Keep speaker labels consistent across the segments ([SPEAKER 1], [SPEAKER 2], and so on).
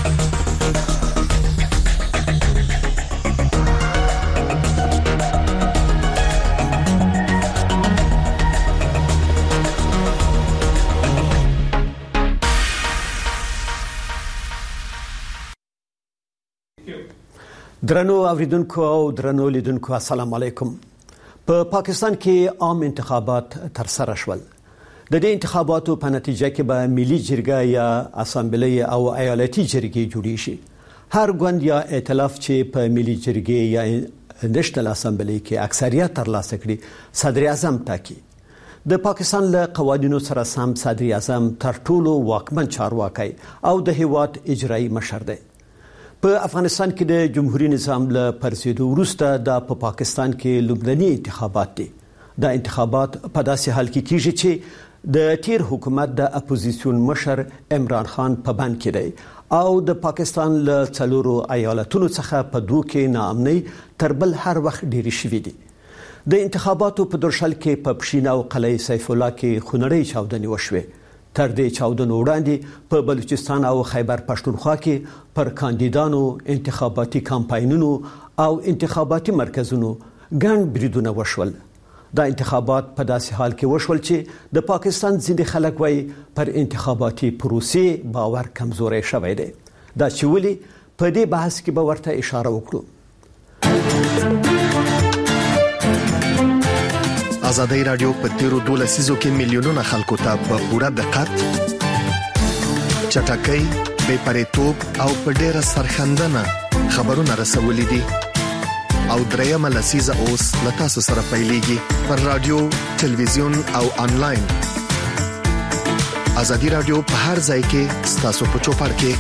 [SPEAKER 1] درنو اوریدونکو او درنو لیدونکو السلام علیکم. په پاکستان کې عام انتخابات تر سره شول. د دې انتخاباتو په نتیجه کې به ملي جرګه یا اسامبلې او ایالتي جرګې جوړې شي. هر ګوند یا ائتلاف چې په ملي جرګې یا نېشنل اسامبلې کې اکثریت ترلاسه کړي صدر اعظم ټاکي. د پاکستان له قوانینو سره سم صدر اعظم تر ټولو واکمن چارواکي او د هیواد اجرایي مشر دی. په افغانستان کې د جمهوریت نظام له پرسیدو وروسته د پاکستان کې لومړني انتخابات دي. دا انتخابات په داسې حال کې کیږي چې د تیر حکومت د اپوزیسیون مشر عمران خان په بند کې دی او د پاکستان له څلورو ایالتونو څخه په دوه کې ناامنۍ تر بل هر وخت ډېری شوې دي. د انتخاباتو په درشل کې په پښین او قلعه سیف الله کې خونړۍ چاودنې وشوې. تر دې چاودنو وړاندې په بلوچستان او خیبر پښتونخوا کې پر کاندیدانو انتخاباتي کمپاینونو او انتخاباتي مرکزونو ګڼ بریدونه وشول. دا انتخابات په داسې حال کې وشول چې د پاکستان ځینې خلک وایي پر انتخاباتي پروسې باور کمزوري شوی دی. دا چې ولې په دې بحث کې به ورته اشاره وکړو.
[SPEAKER 2] ازادي رادیو په تیرو 12 لسیزو کې میلیونونه خلکو ته په پوره دقت چټکۍ بې پرېتوب او په ډېره سرښندنه خبرونه رسولې دي او درېیمه لسیزه اوس له تاسو سره پیلېږي پر رادیو، تلویزیون او انلاین. ازادي رادیو په هر ځای کې ستاسو په چوپړ کې.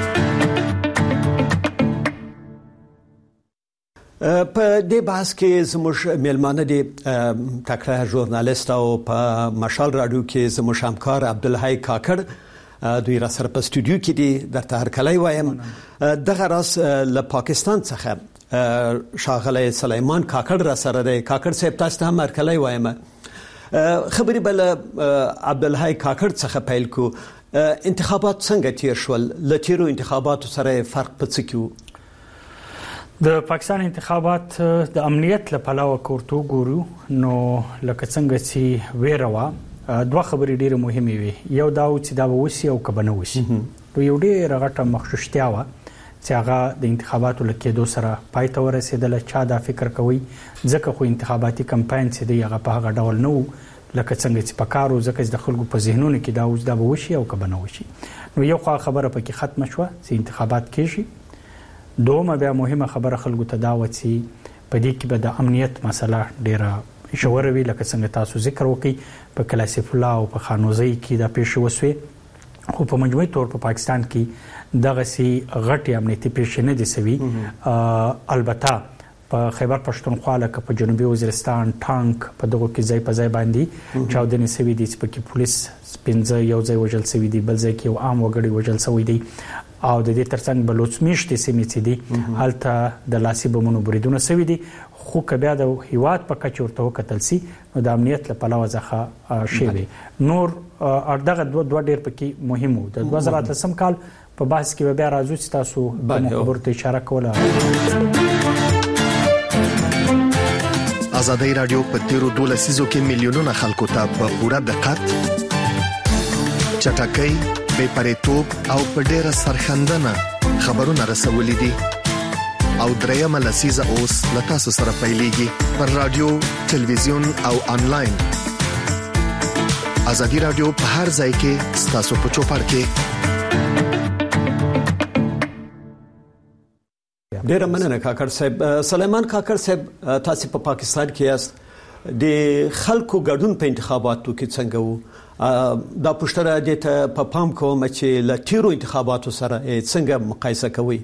[SPEAKER 1] په دې بحث کې زموږ میلمانه دي تکړه ژورنالیست او په مشال رادیو کې زموږ همکار عبدالحی کاکړ. دوی را سره په استودیو کې دي. درته هرکلی وایم. دغه راس له پاکستان څخه ښاغلی سلیمان کاکړ را سره دی. کاکړ صاحب تاسو ته هم هرکلی وایم. خبرې به له عبدالحی کاکړ څخه پیل کو. انتخابات څنګه تیر شول؟ له تیرو انتخاباتو سره فرق په څه کې و؟
[SPEAKER 3] د پاکستان انتخابات د امنیت له پلوه کوړو ګورو نو لکه څنګه چې ویروا دوه خبرې ډېرې مهمې وي. یو دا چې دا ووسی او کبنه وسی. نو یو ډېر غټه مخشوشتیا و چې هغه د انتخاباتو لکېدو سره پای ته ورسېدل. چا دا فکر کوي ځکه خو انتخاباتي کمپاین چې دی هغه په هغه ډول نه و لکه څنګه چې پکارو ځکه چې د خلکو په ذهنونو کې دا اوس دا ووسی او کبنه وسی. نو یو خبره پکې ختم شوه چې انتخابات کېږي. دومره بیا مهمه خبره خلکو ته دا و چې په دې کې به د امنیت مسله ډیره شوره وی لکه څنګه تاسو ذکر وکي په کلاسیف الله او په خانوزي کې دا پیښ وسوي. خو په مجموعي تور په پاکستان کې دغه سي غټي امنیتي پیښ نه دي سوي. البته په خیبر پښتونخوا لکه په جنوبي وزیرستان ټانک په دغه کې ځای په ځای باندې چاودنې سوي دي چې په کې پولیس 15 یو ځای وژل سوي دي، بل ځای کې یو عام وګړي وژل سوي دي او د دې ترڅنګ بلوچ میشتې سیمې چې دي هلته د لاسي بمونو بریدونه سوي دي. خو که بیا د هیواد په کچه ورته وکتل سي نو د امنیت له پلوه څخه شوي نور دغه دوه ډېر پکې مهم وو. د 2013 کال په بحث کې بیا راځو چې تاسو خبرو ته اشاره کوله.
[SPEAKER 2] ازادي رادیو په تیرو 12 لسیزو کې میلیونونه خلکو ته په پوره دقت چټکۍ بې پرېتوب او په ډېره سرښندنه خبرونه رسولې دي او درېیمه لسیزه اوس له تاسو سره پیلېږي پر رادیو، تلویزیون او انلاین. ازادي رادیو په هر ځای کې ستاسو په چوپړ کې.
[SPEAKER 1] ډېر مننه کاکړ صاحب. سلیمان کاکړ صاحب تاسو په پاکستان کې یاست. د خلکو ګډون په انتخاباتو کې څنګه وو؟ دا پوښتنه دې ته په پام کوم چې له تیرو انتخاباتو سره څنګه مقایسه کوي؟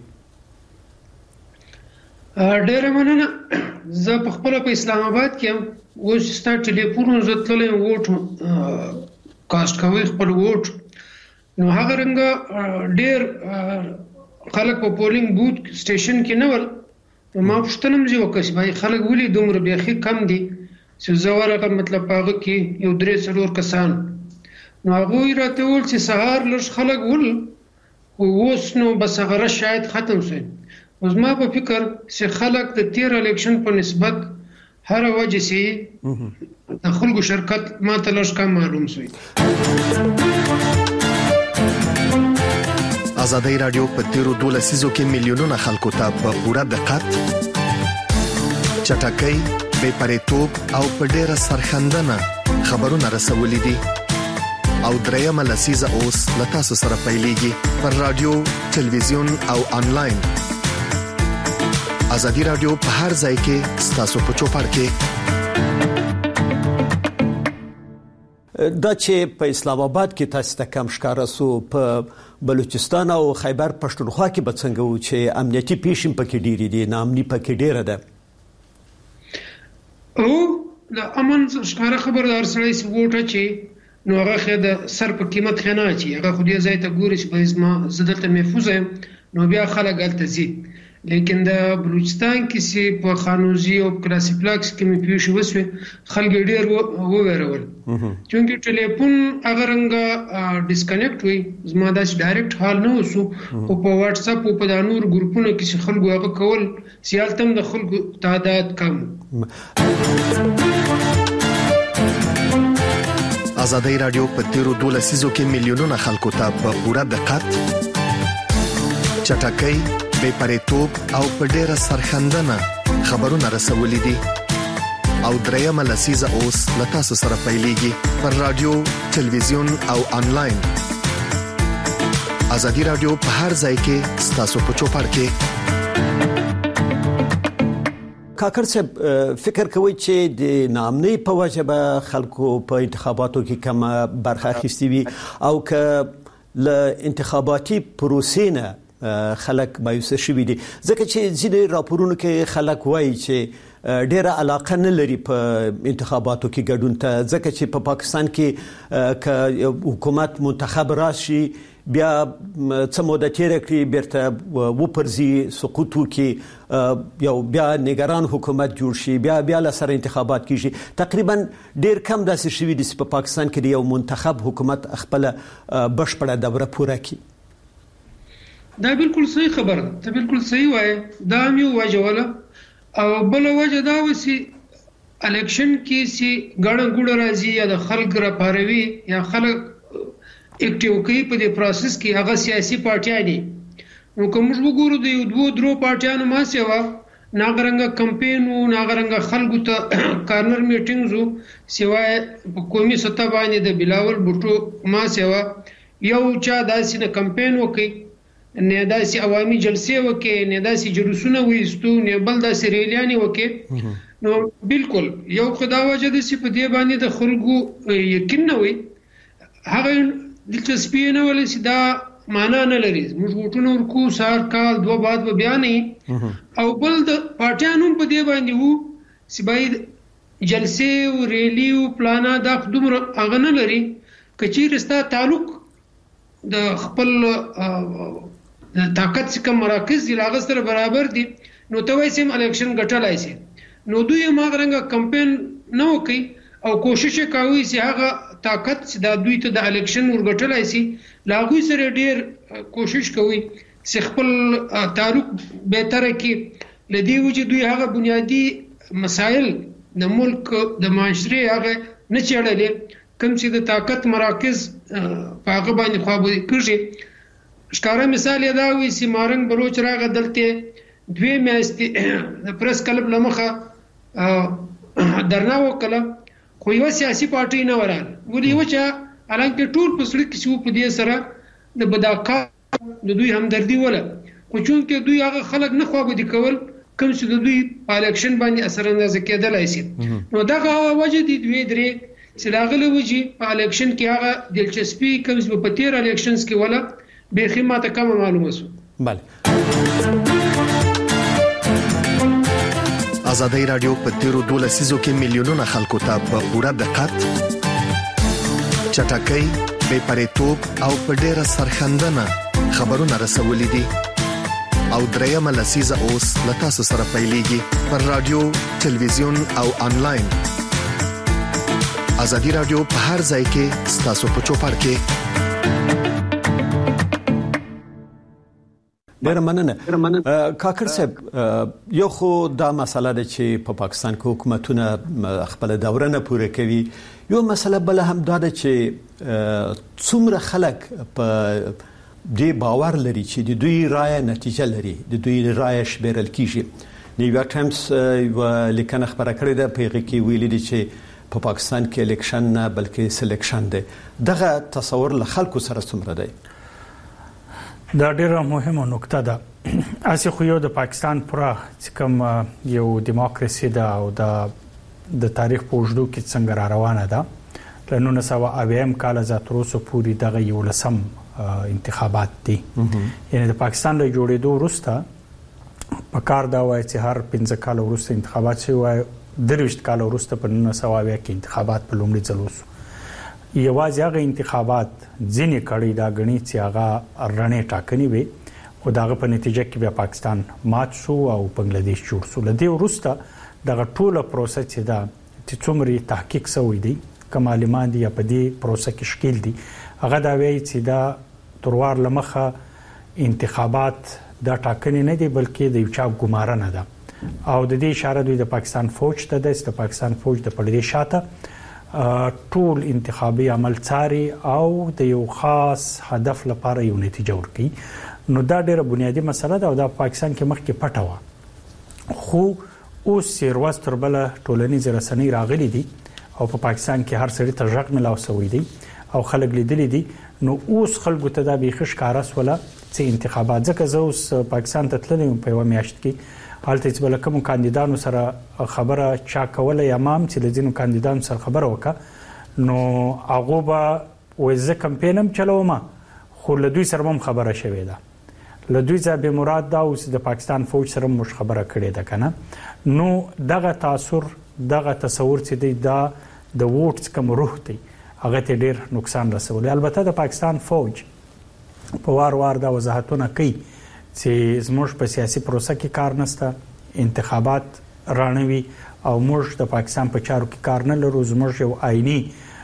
[SPEAKER 4] ډېر مننه. زه په خپل په اسلام آباد کې اوس ستاسو ټلیفون زتللې ووټ کاست کوي خپل ووټ. نو هغه رنګ ډېر خلک په پولینګ بوت سټیشن کې نه ول. ما پوښتنه مې وکړه چې خلک ولې دومره بیخي کم دي چې زه ورغه مطلب هغه کې یو 3-4 کسان. نو هغه راته ول چې سهار لږ خلک ول اوس نو بس هغه شاید ختم شي. اوس ما په فکر چې خلک د تیر الیکشن په نسبت هر وجه سي د خلکو شرکت ما ته لږ کم معلوم شي.
[SPEAKER 2] ازادي رادیو په تیرو 12 لسیزو کې میلیونونه خلکو ته په پوره دقت، چټکۍ، بې پرېتوب او په ډېره سرښندنه خبرونه رسولي دي. او درېیمه لسیزه اوس له تاسو سره پیلېږي پر رادیو، تلویزیون او انلاین. ازادي رادیو په هر ځای کې ستاسو په چوپړ کې.
[SPEAKER 1] دا چې په اسلام آباد کې تاسو ته کم ښکارا سو، په بلوچستان او خیبر پښتونخوا کې به څنګه و چې امنیتي پیښې پکې ډېرې دي، ناامني پکې ډېره ده؟
[SPEAKER 4] او د امن ښکارا خبردار سره سی ووټه چې نو هغه د سر په قیمت خنه چې هغه خو دې ځای ته ګوري چې به ما زدلته محفوظ یم، نو بیا خلک هلته ځي. لیکن د بلوچستان کې چې په خانوزي او کلاسي پلاکس کې مې پیښې وسوې، خلک ډېر وویرول چونکې ټلیفون هغه رنګه ډسکنیکټ وي. زما داسې ډایرکټ حال نه وسو، خو په واتس اپ او په دا نور ګروپونو کې چې خلکو هغه کول سیالتم د خلکو تعداد کم.
[SPEAKER 2] ازادي رادیو په تیرو 12 لسیزو کې میلیونونه خلکو ته په پوره دقت، چټکۍ، بې پرېتوب او په ډېره سرښندنه خبرونه رسولي دي. او درېیمه لسیزه اوس له تاسو سره پیلېږي پر رادیو، تلویزیون او انلاین. ازادي رادیو په هر ځای کې ستاسو په چوپړ کې.
[SPEAKER 1] کاکر صاحب، فکر کوي چې د ناامنۍ په وجه به خلکو په انتخاباتو کې کم برخه اخیستي وي او که له انتخاباتي پروسې نه خلک مایوسه شوي دي؟ ځکه چې ځینې راپورونو کې خلک وایي چې ډېره علاقه نه لري په انتخاباتو کې ګډون ته، ځکه چې په پاکستان کې که حکومت منتخب راشي بیا څه موده تیره کړي بیرته وپرځي، سقوط وکړي، یو بیا نگران حکومت جوړ شي، بیا له سره انتخابات کیږي. تقریبا ډېر کم داسې شوي دي چې په پاکستان کې د یو منتخب حکومت خپله بشپړه دوره پوره کړي.
[SPEAKER 4] دا بالکل صحیح خبره ده، ته بالکل صحیح وایې. دا هم یو وجه وله، او بله وجه دا و چې الیکشن کې چې ګڼه ګوڼه راځي یا د خلک راپاروي یا خلک اکټیو کوي په دې پروسس کې، هغه سیاسي پارټیان دي. نو که موږ وګورو د یو دوه درو پارټیانو ما سیوا ناغرنګه کمپین او ناغرنګه خلکو ته کارنر میټینګز سیوا په قومي سطح باندې د بلاول بوټو ما سیوا یو چا داسې نه کمپین وکړي، نه داسې عوامي جلسې وکړي، نه داسې جلوسونه وایستو، نه بل داسې ریلیانې وکړي. نو بالکل یو خدا وجه د سی په دې باندې د خلکو یقین نه وي، هغه دلچسپي نه ولې چې دا معنا نه لري. موږ وټونه ورکو سار کال دوه بعد به بیا نه، او بل د پارټیانو په دې باندې وو چې باید جلسې او ریلی او پلانا دا دومره هغه نه لري. کچیر ستا تعلق د خپل طاقت څخه مراکز دی لاغ سره برابر دي، نو ته وایې سم الیکشن ګټلای شي. نو دوی ماغرنګ کمپین نه وکي او کوشش کوي چې هغه طاقت چې د دوی ته د الیکشن ورګټلای شي، لاغوي سره ډیر کوشش کوي چې خپل تعلق بهتره کړي. لدی وجه دوی هغه بنیادی مسائل د ملک د معاشري هغه نه چړلې، کوم چې د طاقت مراکز په هغه باندې خوابو کړي. ښکارا مثال دا وي چې مارنګ بلوچ راغه دلته دوی میاشتې د پریس کلب لمخه درنا وکړه، خو یو سیاسي پارټي نه وراله. ولې وچا الانکه ټول په سړک کې په دې سره د بداقه د دوی همدردي ولا، خو چونکه دوی هغه خلک نه خوابدي کول کوم چې د دوی په الیکشن باندې اثر انداز کېدلای شي. نو دا وجه دي دوی درې چې لاغله وجي په الیکشن کې هغه دلچسپي کوم چې په تیر الیکشنز کې ولا به خدمت کم معلومه شو.
[SPEAKER 1] بله.
[SPEAKER 2] ازادي رادیو په تیرو 12 لسیزو کې میلیونونه خلکو ته په پوره دقت، چټکۍ، بې پرېتوب او په ډېره سرښندنه خبرونه رسولي دي. او درېیمه لسیزه اوس له تاسو سره پیلېږي پر رادیو، تلویزیون او انلاین. ازادي رادیو په هر ځای کې ستاسو په چوپړ کې.
[SPEAKER 1] ډېر مننه کاکړ صاحب یو خو دا مسله ده چې په پاکستان کې حکومتونه خپل دوره نه پوره کوي یو مسله بل هم دا ده چې څومره خلک په دې باور لري چې د دوی رائے نتیجه لري د دوی رائے شمیرل کیږي نیویارک ټایمز لیکنه خبره کړې ده په هغه کې ویلي دي چې په پاکستان کې الیکشن نه بلکې سلیکشن دی دغه تصور له خلکو سره څومره دی
[SPEAKER 3] دا ډیره مهمه نکته ده اسی خو یو د پاکستان پورا چې کوم یو دیموکراسي ده او د تاریخ په وجودو کې څنګه را روانه ده له 1990 کال زاتروسو پوری دغه یو لسم انتخابات دي یعنی د پاکستان له جوړېدو وروسته په کار دا وایي چې هر 15 کال وروسته انتخابات شي وایي درويشت کال وروسته په 1990 کې انتخابات په لومړي ځل وشو یوازې هغه انتخابات ځینې کړي دا غني چې هغه رڼې ټاکنې وي او داغه په نتیجه کې بیا پاکستان مات شو او بنگلاديش جوړ شو لدی وروسته دغه ټوله پروسه چې دا چې څومره تحقیق شوی دی کمالمان دي په دې پروسه کې شکل دي هغه دا وایي چې دا تروار لمخه انتخابات دا ټاکنې نه دي بلکې د یو چا ګمارنه ده او د دې اشاره دوی د پاکستان فوج ته د پاکستان فوج د پړدې شاته ټول انتخابي عمل څاري او د یو خاص هدف لپاره یو نتیجه ورکړي نو دا ډېره بنیادی مسله ده او د پاکستان کې مخکې پټه و خو اوس سیروس تر بل ټولنیز رسنۍ راغلي دي او په پاکستان کې هر سړی ته ژغ ملاو شوی دی او خلک لیدلي دي نو اوس خلکو ته دا بیخش کارس ولا چې انتخابات ځکه زه اوس پاکستان ته تللی په یو میاشت کې حالت چې بل کوم کاندیدانو سره خبره چا کوله امام چې لزینو کاندیدانو سره خبره وکړه نو هغه به وزه کمپاینم چلوم خو له دوی سره هم خبره شوې ده له دوی ځا به مراد دا اوس د پاکستان فوج سره مش خبره کړې ده کنه نو دغه تاثیر دغه تصور چې دی دا د ووټس کوم روح دی هغه ته ډیر نقصان رسول البته د پاکستان فوج په وار دا وضاحتونه کوي چې زموږ په سیاسي پروسه کې کار نشته انتخابات رانوي او موږ د پاکستان په چارو کې کار نه لرو زموږ یو آئینی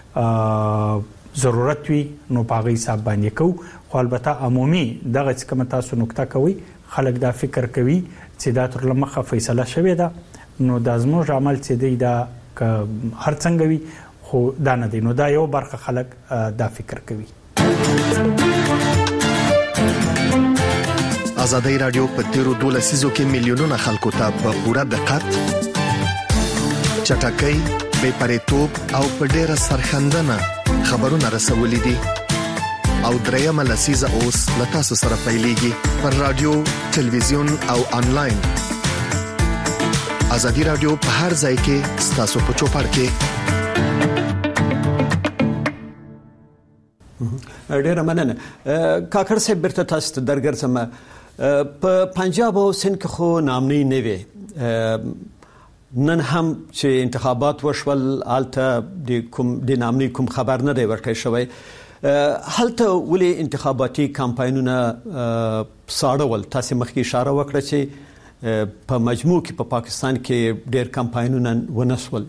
[SPEAKER 3] ضرورت وي نو په هغه حساب باندې کوو خو البته عمومي دغه چې کوم تاسو نقطه کوي خلک دا فکر کوي چې دا تر لمخه فیصله شوې ده نو د زموږ عمل چې دی دا هر څنګه وي خو دا نه دی نو دا یو برخه خلک دا فکر کوي
[SPEAKER 2] ازادي رادیو په تیرو 12 لسیزو کې میلیونونه خلکو ته په پوره دقت چټکۍ بې پرېتوب او په ډېره سرخندنه خبرونه رسولې دي او درېمه لسیزه اوس له تاسو سره پیلېږي پر رادیو ټلویزیون او انلاین ازادي رادیو په هر ځای کې ستاسو په چوپړ کې
[SPEAKER 1] ډېر مننه کاکړ صاحب برته تاسو ته درګرځم په پنجاب او سند کې خو نامنی نه وي نن هم چې انتخابات وشول آلته د نامنی کوم خبر نه دی ورکړی شوی هلته ولې انتخاباتي کمپاینونه ساړول تاسو مخکې اشاره وکړه چې په مجموع کې په پاکستان کې ډېر کمپاینونه ونسول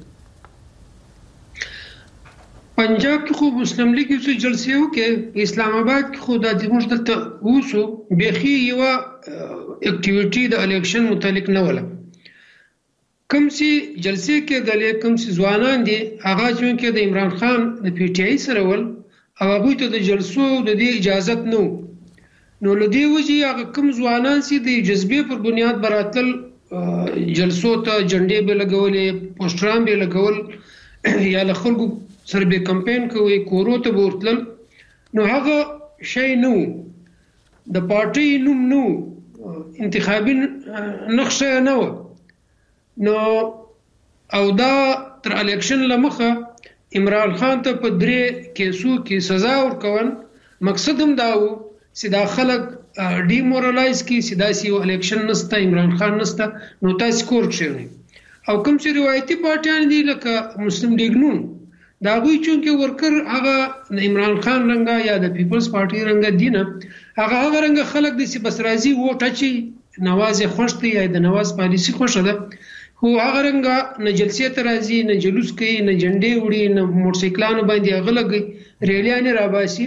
[SPEAKER 4] پنجاب کې خو مسلم لیگ یو جلسه وکړه اسلام آباد کې خو د موږ دلته وسو بيخي یو اکټیویټي د الیکشن متعلق نه ولا کوم سي جلسه کې د کوم سي ځوانان دي هغه چې د عمران خان د پی ټی آی سره ول او هغه ته د جلسو د دې اجازه نو لدی وجي هغه کوم ځوانان سي د جذبې پر بنیاد براتل جلسو ته جنډې به لګولې پوسټران به لګول یا له خلکو سره به کمپاین کوي کورو ته ورتل نو هغه شی نو د پارټي نوم نو انتخابي نقشه نه و نو او دا تر الیکشن لمخه عمران خان ته په درې کیسو کې سزا ورکول مقصد هم دا و چې دا خلک ډیمورالایز کی سیداسي الیکشن نسته عمران خان نسته نو تاسو کور کړئ او کوم چې روایتي پارټیان دي لکه مسلم لیگ نون دا غوي چې ورکر هغه عمران خان رنګا یا د پیپلز پارټي رنګا دینه هغه رنګ خلک د سی بس راضي ووټ چي نواز خوشته یا د نواز پالیسی خوشه ده هو هغه رنګ نه جلسې ته راځي نه جلوس کوي نه جنډې وړي نه موټرسایکلانو باندې غلګي ریلیان را باسي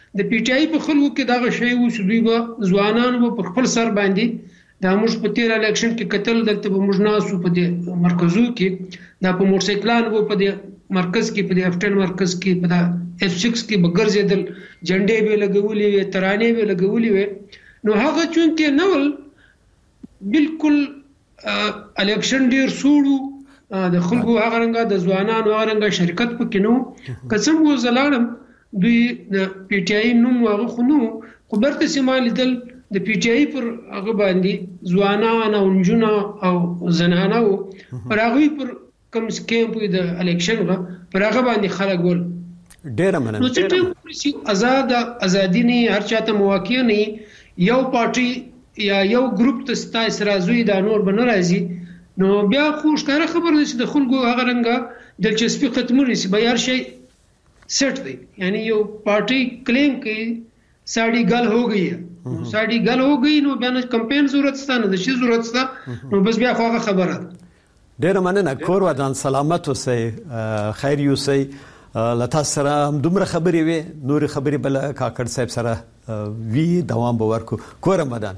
[SPEAKER 4] د پی ټی آی په خلکو کې دا شی و چې دوی به ځوانان په خپل سر باندې دا موږ په تیر الیکشن کې قتل دلته به موږ ناسو په دې مرکزو کې دا په موټر سایکلان وو په دې مرکز کې په F10 مرکز کې په F6 کې به ګرځیدل جنډې به لګولې وي ترانې به لګولې وي نو هغه چون کې نول بالکل الیکشن ډیر سوړو د خلکو هغه رنګه د ځوانانو هغه رنګه شرکت پکې نو قسم و زلاړم دوی د پی ټی آی نوم هغه خو نو خو برته سیمال دل د پی ټی آی پر هغه باندې ځوانان او نجونه او زنانه او پر هغه پر کوم سکیم په د الیکشن پر هغه باندې خلک ول
[SPEAKER 1] ډیر مننه
[SPEAKER 4] نو چې ازادي نه هر چاته مواقع نه یو پارټي یا یو ګروپ ته ستای سرازوی دا نور بن راځي نو بیا خو ښکاره خبر ده چې د خلکو هغه رنګه دلچسپي ختموري سي به هر شي سیټ دی یعنی یو پارټي کلیم کوي ساڑی گل ہو گئی ہے ساڑی گل ہو گئی نو بیا کمپین ضرورت ستا نه د شي ضرورت ستا نو بس بیا خو خبره
[SPEAKER 1] ډیر مننه کور ودان سلامت اوسئ خیر یوسئ لتا سره دومره خبرې وي نور خبرې بل کاکړ صاحب سره وی دوام به ورکو کور مدان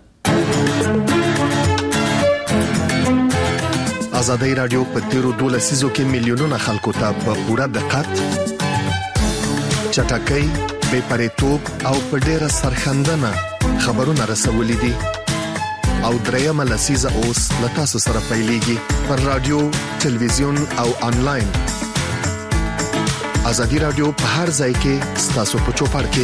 [SPEAKER 2] ازادي رادیو په تیرو 12 سیزو کې میلیونونه خلکو ته په پوره دقت چټکۍ بے پریتوب او په ډیره سرخندنه خبرونه رسولې دي او درېمه لسیزه اوس لتا سره پیلېږي پر رادیو ټلویزیون او انلاین ازادي رادیو په هر ځای کې ستاسو په چوپړ کې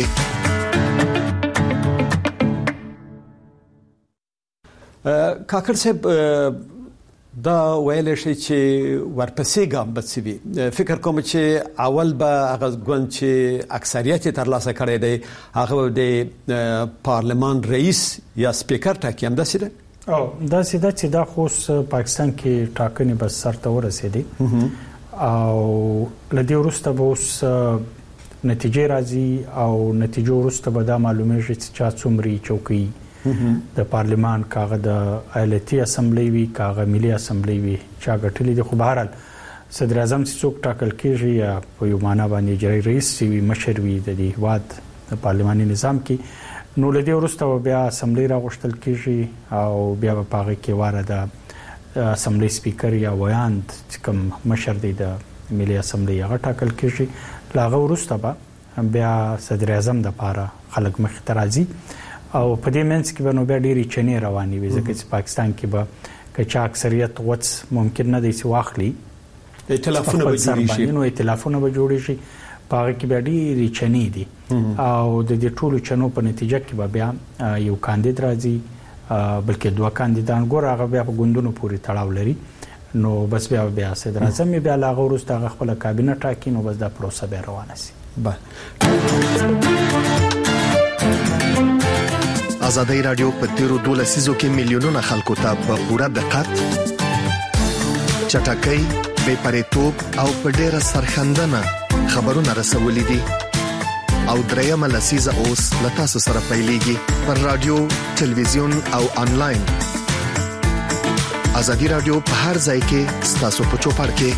[SPEAKER 1] کاکړ صاحب دا ویل شي چې ورپسې ګام بچوي فکر کوم چې اول به هغه ګوند چې اکثریت ترلاسه کړي دی هغه د پارلمان رئیس یا سپیکر ټاکي هم داسې ده
[SPEAKER 3] او دا سیده چې دا خو پاکستان کې ټاکنې بس سرته ورسېدي او لدی وروسته به اوس نتیجې راځي او نتیجو وروسته به دا معلومیږي چې چا څومره چوکۍ د پارلمان کاغه د ایالتي اسمبلی وی کاغه ملي اسمبلی وی چا غټلې د خو بهرال صدر اعظم څوک ټاکل کیږي یا په یو معنا باندې جری رئیس وی مشر وی د دې هواد د پارلماني نظام کې نو لدی ورسته بیا اسمبلی راغشتل کیږي او بیا په هغه کې واره د اسمبلی سپیکر یا ویاند کوم مشر دی د ملي اسمبلی هغه ټاکل کیږي لاغه ورسته بیا صدر اعظم د پاره خلک مخ ترازی او په دې منځ کې به نو بیا ډېری چنې روانې وي ځکه چې پاکستان کې به کچا اکثریت وڅ ممکن نه دی چې واخلي
[SPEAKER 1] ائتلافونه به جوړ شي
[SPEAKER 3] نو ائتلافونه به جوړ شي پاره کې به ډېری چنې دي او د دې ټولو چنو په نتیجه کې به بیا یو کاندید راځي بلکې دوه کاندیدان ګور هغه بیا په ګوندونو پورې تړاو لري نو بس بیا صدر اعظم بیا لاغه وروسته هغه خپل کابینه ټاکي نو بس دا پروسه به روانه شي
[SPEAKER 2] ازادي رادیو په تیرو 12 سیزو کې میلیونونه خلکو ته په پوره دقت چټکۍ بے پریتوب او په ډیره سرخندنه خبرونه رسولې دي او درېمه لسیزه اوس لتا سره پیلېږي پر رادیو ټلویزیون او انلاین ازادي رادیو په هر ځای کې ستاسو په چوپړ کې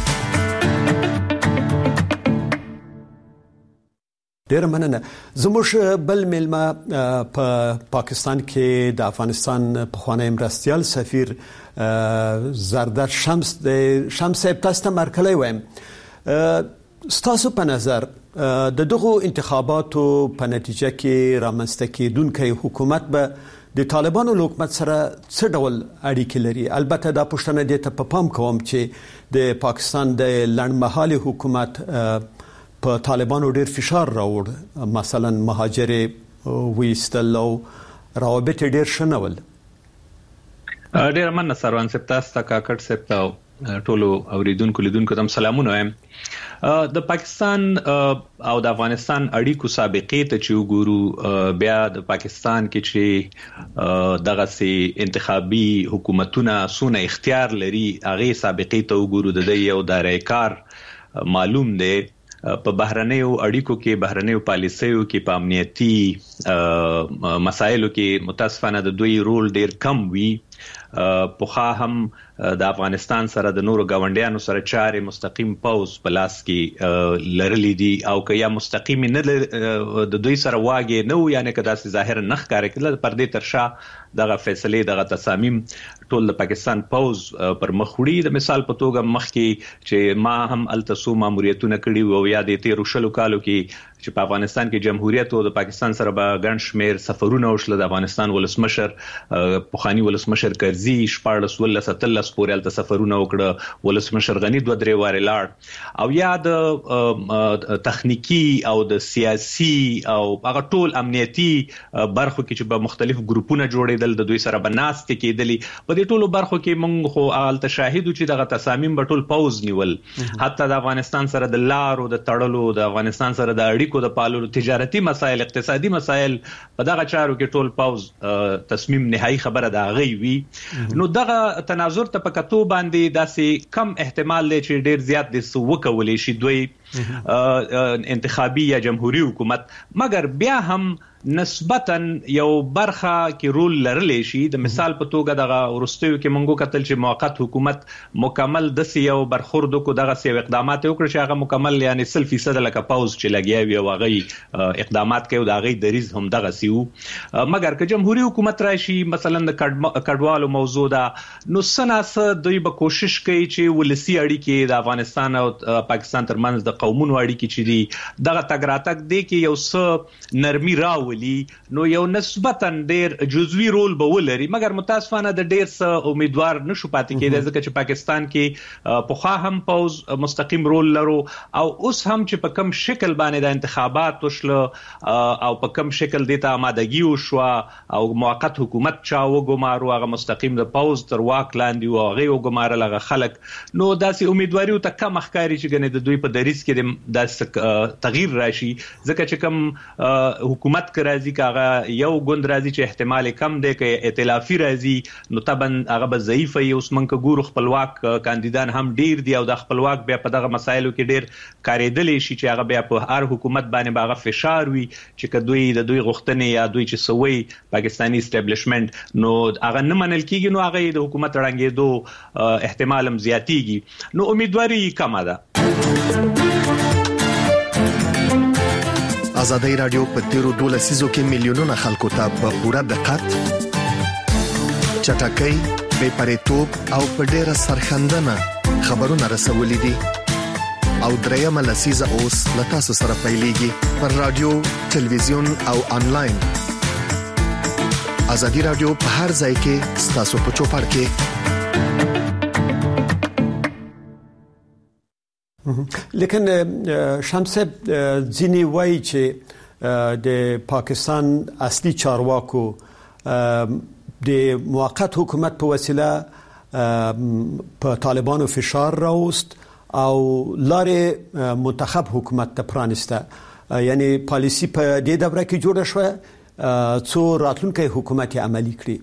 [SPEAKER 1] ډیر مننه زموږ بل ملما په پاکستان کې د افغانستان پخوانی مرستیال سفیر زرداد شمس تاسو ته مرکلی وایم ستاسو په نظر د دغه انتخاباتو په نتیجه کې رامنځته کېدونکې حکومت به د طالبانو له حکومت سره څه ډول اړیکې لري البته دا پوښتنه دې ته په پام کوم چې د پاکستان د لنډمهالي حکومت په طالبانو ډیر فشار راوړ مثلا مهاجر ویستل او روابط ډیر شنول
[SPEAKER 5] ډیر مننه سروان صاحب تاسو ته کاکړ صاحب ته ټولو اوریدونکو لیدونکو ته سلامونه وایم د پاکستان او د افغانستان اړیکو سابقې ته چې وګورو بیا د پاکستان کې چې دغه سي انتخابي حکومتونه سونه اختیار لري هغه سابقې ته وګورو د یو دارای کار معلوم دی په بهرنیو اړیکو کې بهرنیو پالیسیو کې په امنیتي مسایلو کې متاسفانه د دوی رول ډیر کم وی پوخا هم د افغانستان سره د نورو گاونډیانو سره چارې مستقیم پوز په لاس کې لرلې دي او که یا مستقیم نه د دوی سره واګي نو یعنی که داسې ظاهر نه ښکاري کله پر دې ترشا دغه فیصله دغه تصامیم ټول د پاکستان پوز پر مخ وړي. د مثال په توګه مخکې چې ما هم التسو ماموریتونه کړي او یا د 13 کالو کې چې په افغانستان کې جمهوریت او د پاکستان سره به ګڼ شمیر سفرونه وشل. د افغانستان ولسمشر پوخانی ولسمشر کرزي 14 پورې الته سفرونه وکړه، ولسمشر غنی 2-3 واره لاړ او یا د تخنیکی او د سیاسي او هغه ټول امنیتي برخو کې چې په مختلف ګروپونه جوړېدل د دوی سره بناست کېدلی. په دې ټولو برخو کې موږ خو الته شاهدو چې دغه تصامیم په ټول پوز نیول، حتی د افغانستان سره د لارو د تړلو، د افغانستان سره د اړیکو د پاللو، تجارتي مسایل، اقتصادي مسایل، په دغه چارو کې ټول پوز تصمیم نهایی خبره د هغه وی. نو دغه تناظر ته په کتو باندې داسې کم احتمال دی چې ډیر زیات د وکولې شي دوی انتخابي یا جمهوریت حکومت، مګر بیا هم نسبتاً یو برخه کې رول لرلی شي. د مثال په توګه دغه ورستیو کې مونږ کتل چې موقت حکومت مکمل د یو برخورد کو دغه سی اقدامات وکړي چې هغه مکمل یعنی 100% لکه پاوز چې لګیا وي او هغه اقدامات کوي او هغه دریز هم دغه سیو. مګر که جمهوریت حکومت راشي مثلا د کډوالو موضوع ده نو سناس دوی به کوشش کوي چې ولسی اړیکې د افغانستان او پاکستان ترمنځ د قومونو اړیکې چې دي دغه تګراتک دی کې یو څه نرمي راو نو یو نسبتاً ډیر جزوی رول به ولري. مګر متاسفانه د ډیر څه امیدوار نشو پاتې کېدای ځکه چې پاکستان کې پوخا هم پوز مستقیم رول لرو او اوس هم چې په کم شکل باندې د انتخابات وشله او په کم شکل دیته آمادګي وشو او موقت حکومت چا وګمارو هغه مستقیم د پوز تر واک لاندې او هغه وګمارل هغه خلک، نو داسې امیدواري او ته کم ښکاری چې ګنې د دوی په دریس کې داسې تغییر راشي ځکه چې کم حکومت راځي کاغه یو ګوند راځي چې احتمال کم دی کې ائتلافي راځي نو طبعا هغه به ضعیف وي. اوس منکه ګورو خپلواک کاندیدان هم ډیر دي او د خپلواک بیا په دغه مسایلو کې ډیر کارېدلې شي چې هغه بیا په هر حکومت باندې باغه فشار وي چې کدوې د دوی غوښتنې یا دوی چې سوي پاکستانی اسټابلیشمنت نو هغه نه منل کیږي نو هغه د حکومت رنګېدو احتمال هم زیاتیږي. نو امیدواري کمه ده.
[SPEAKER 2] ازادي رادیو په تیرو 12 لسیزو کې میلیونونه خلکو ته په پوره دقت، چټکۍ، بې پرېتوب او په ډېره سرښندنه خبرونه رسولې دي او درېیمه لسیزه اوس له تاسو سره پیلېږي پر رادیو، تلویزیون او انلاین. ازادي رادیو په هر ځای کې ستاسو په چوپړ کې.
[SPEAKER 1] لیکن شمسه ځینی وایي چې د پاکستان اصلي چارواکو د موقت حکومت په وسیله په طالبانو فشار راوست او لارې منتخب حکومت ته پرانسته، یعنی پالیسی په دې دوره کې جوړه شوه څو راتلونکي حکومت عملی کړي.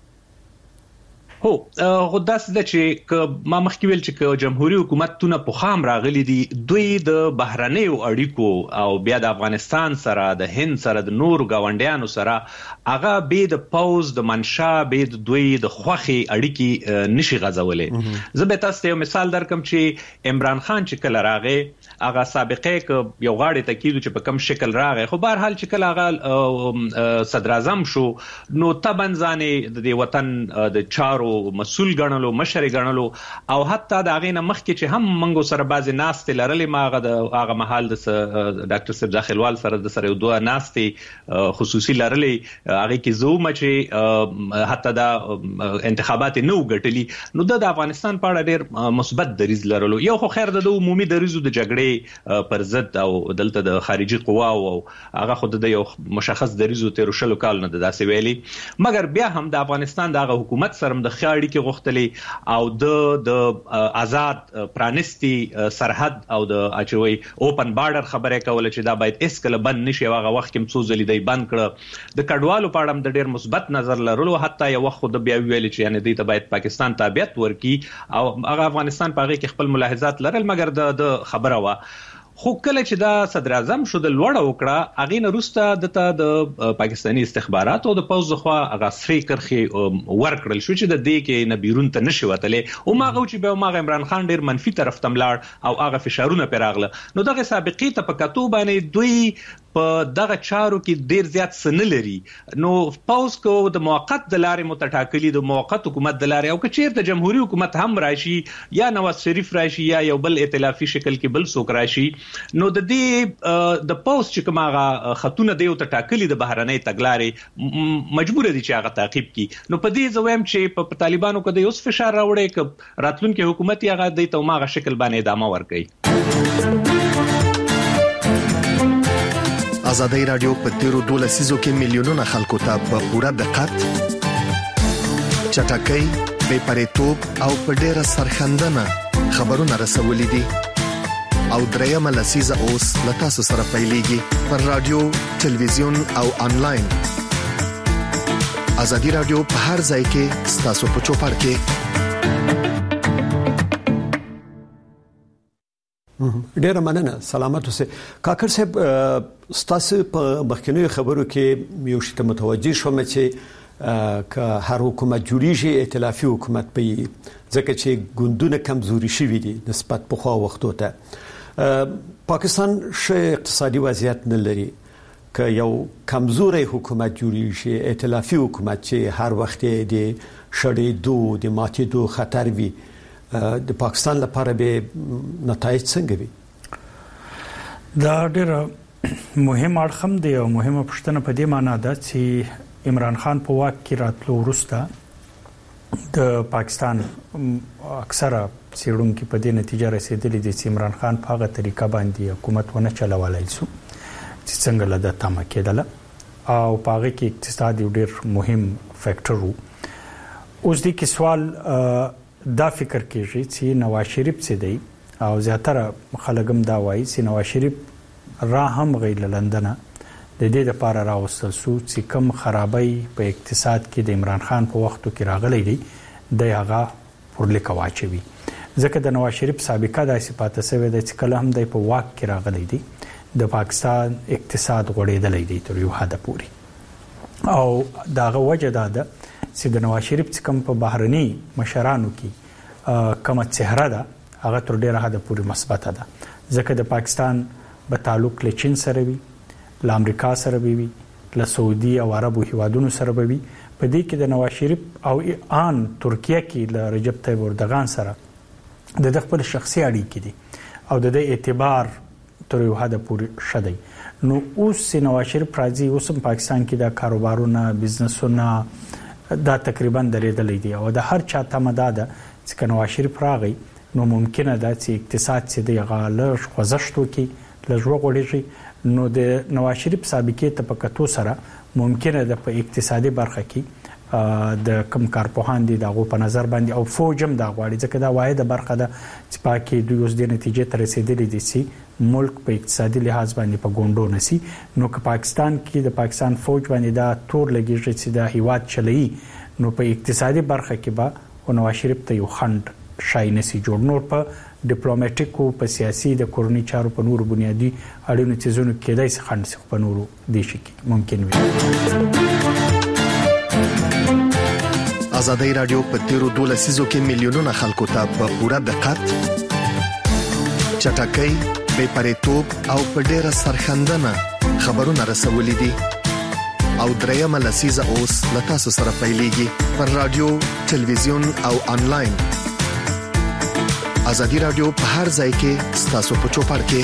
[SPEAKER 5] هو خو داسې ده چې ما مخکې ویل چې جمهوریت حکومتونه په خام راغلي دي دوی د بهرنیو اړیکو او بیا د افغانستان سره د هند سره د نورو گاونډیانو سره هغه به د پوز د منشا به د دوی د خوخي اړیکې نشي غځولې. زه به تاسو ته یو مثال درکم چې عمران خان چې کله راغی هغه سابقه ک یو غاړه تاکید چې په کم شکل راغی خو بهر حال چې کله هغه صدر اعظم شو نو تبن ځانې د وطن د چارو مسؤل ګڼلو، مشر ګڼلو او حتی دا غینه مخکې چې هم منګو سره بعضی ناست لرلې ماغه د هغه محل د ډاکټر صاحب داخلوال سره د سره دوه ناست خصوصي لرلې هغه کې زوم چې حتی دا انتخابات نو ګټلي نو د افغانستان په اړه ډېر مثبت دریز لرلو. یو خو خیر د عمومي دریزو د جګړې پر ضد او دلته د خارجي قواو او هغه خود د یو مشخص دریزو 13 کال نه داسې ویلي، مګر بیا هم د افغانستان د حکومت سره د خاړي کې غوښتلې او د آزاد پرانستی سرحد او د اچوي اوپن بارډر خبره کوله چې دا باید اسکل بند نشي. هغه وخت کې مڅوزلې دی بند کړ. د کډوالو په اړه د ډېر مثبت نظر لرلو، حتی یو وخت د بیا ویل چې یعنی د باید پاکستان تابعیت ورکي او هغه افغانستان په هغه کې خپل ملاحظات لرل، مګر د خبره وا خو کله چې دا صدر اعظم شو د لوړ وکړه اغه نه روسته د پاکستاني استخباراتو د پوز خو هغه سری کرخي ورکړل شو چې د دې کې نه بیرون ته نشي وتلې او ماغه چې به ماغه عمران خان ډیر منفي طرف تملاړ او هغه فشارونه پیراغله نو دغه سابقې ته په کتو باندې دوی په دغه چارو کې ډیر زیات سنلري نو پاوز کو د موقت د لارې متټاکلي د موقت حکومت د لارې او کچیر د جمهوریت حکومت هم راشي یا نواز شریف راشي یا یو بل ائتلافي شکل کې بل څوک راشي نو د دې د پاوز چې کومه خطونه دی او تټاکلي د بهرنۍ تګلارې مجبور دي چې هغه تعقیب کړي نو په دې زویم چې په طالبانو کې د اوس فشار راوړي ک راتلونکي حکومت هغه د توماغه شکل باندې ادامه ورکړي
[SPEAKER 2] ازادي رادیو په تیرو 12 لسیزو کې میلیونونه خلکو ته په پوره دقت چټکۍ بې پرېتوب او په ډېره سرخندنه خبرونه رسولې دي او درېمه لسیزه اوس له تاسو سره پیلېږي پر رادیو ټلویزیون او انلاین ازادي رادیو په هر ځای کې ستاسو په چوپړ کې
[SPEAKER 1] ډیره مننه سلامت اوسه کاکر صاحب ستاسو په مخکنیو خبرو کې یو شته متوجي شوم چې که هر حکومت جوړیږي ائتلافي حکومت په ځکه چې ګوندونه کمزوري شوي دي نسبت په خو وختو ته پاکستان شه اقتصادي وضعیت نه لري که یو کمزوري حکومت جوړیږي ائتلافي حکومت چې هر وخت د شړېدو د ماتېدو خطر وي د پاکستان لپاره به نتایج څنګه وي
[SPEAKER 3] دا ډېر مهم اړخم دی او مهمه پوښتنه په دې معنی ده چې عمران خان په واک کې راتلو وروسته د پاکستان اکثره سیړونکو په دې نتیجه رسیدلې دي چې عمران خان په هغه طریقه باندې حکومت ونه چلولای شو چې څنګه لده تمه کېدله او په هغه کې اقتصاد یو ډېر مهم فیکټر وو اوس دې کې سوال دا فکر کېږي چې نواز شریف څه دی او زیاتره خلګم دا وایي چې نواز شریف را هم غیر لندن د دې لپاره راوستل شو چې کم خرابۍ په اقتصاد کې د عمران خان په وختو کې راغلي دي د هغه پرلیک واچوي ځکه د نواز شریف سابقه د صفات سوي د کله هم د په واک کې راغلي دي د پاکستان اقتصاد غوړېدلې دي تر یو حد پورې او داغه وجه ده چې د نواز شریف څخه په بهرني مشرانو کې کومه چهره ده هغه تر ډیره حد پورې مثبت ده ځکه د پاکستان په تعلق له چین سره وي له امریکا سره وي له سعودي او عربو هیوادونو سره وي په دې کې د نواز شریف او ان ترکیه کې له رجب طیب اردوغان سره د خپل شخصي اړیکې دي او د اعتبار تر یو حد پورې شدي نو اوس نواز شریف راځي اوس پاکستان کې د کاروبارونو بزنسونو دا تقریبا درېدلې دي او د هر چا تمه ده چې نواز شریف راغی نو ممکنه ده چې اقتصاد چې د غاله خوځښتو کې لږ وغوړېږي نو د نواز شریف سابقې ته په کتو سره ممکنه ده په اقتصادي برخه کې د کم کارپوهان دي دغه په نظر باندې او فوجم دا غواړي ځکه دا واحده برخه ده چې پاکي دوی اوس د نتیجې ته رسیدلې دي چې ملک په اقتصادي لحاظ باندې په ګوندو نسی نو که پاکستان کې د پاکستان فوج باندې دا تور لګیږي چې د هیواد چلئی نو په اقتصادي برخه کې به نواز شریف ته یو خند شای نسی جوړ نور په ډیپلوماټیکو په سیاسي د کورنۍ چارو په نورو بنیادی اړینو چیزونو کې دای څه خند څخه په نورو دیش کې ممکن وي
[SPEAKER 2] ازادي رادیو په تیرو 12 لسیزو کې میلیونونه خلکو ته په پوره دقت چټکۍ بې پرېتوب او په ډېره سرخندنه خبرونه رسولې دي او درېمه لسیزه اوس له تاسو سره پیلېږي پر رادیو ټلویزیون او انلاین ازادي رادیو په هر ځای کې ستاسو په چوپړ کې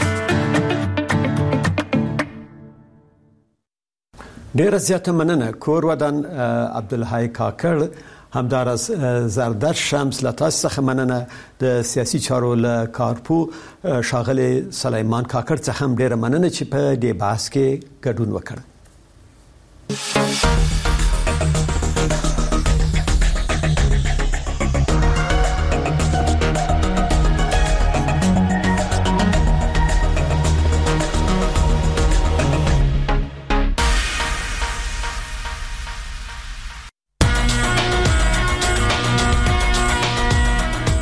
[SPEAKER 1] ډیر زیاته مننه کور ودان عبدالحی کاکر همدارس زردر شمس لتاس څخه مننه د سیاسي چارو له کارپو شاغله سلیمان کاکر څخه هم ډیر مننه چې په دې بحث کې ګډون وکړ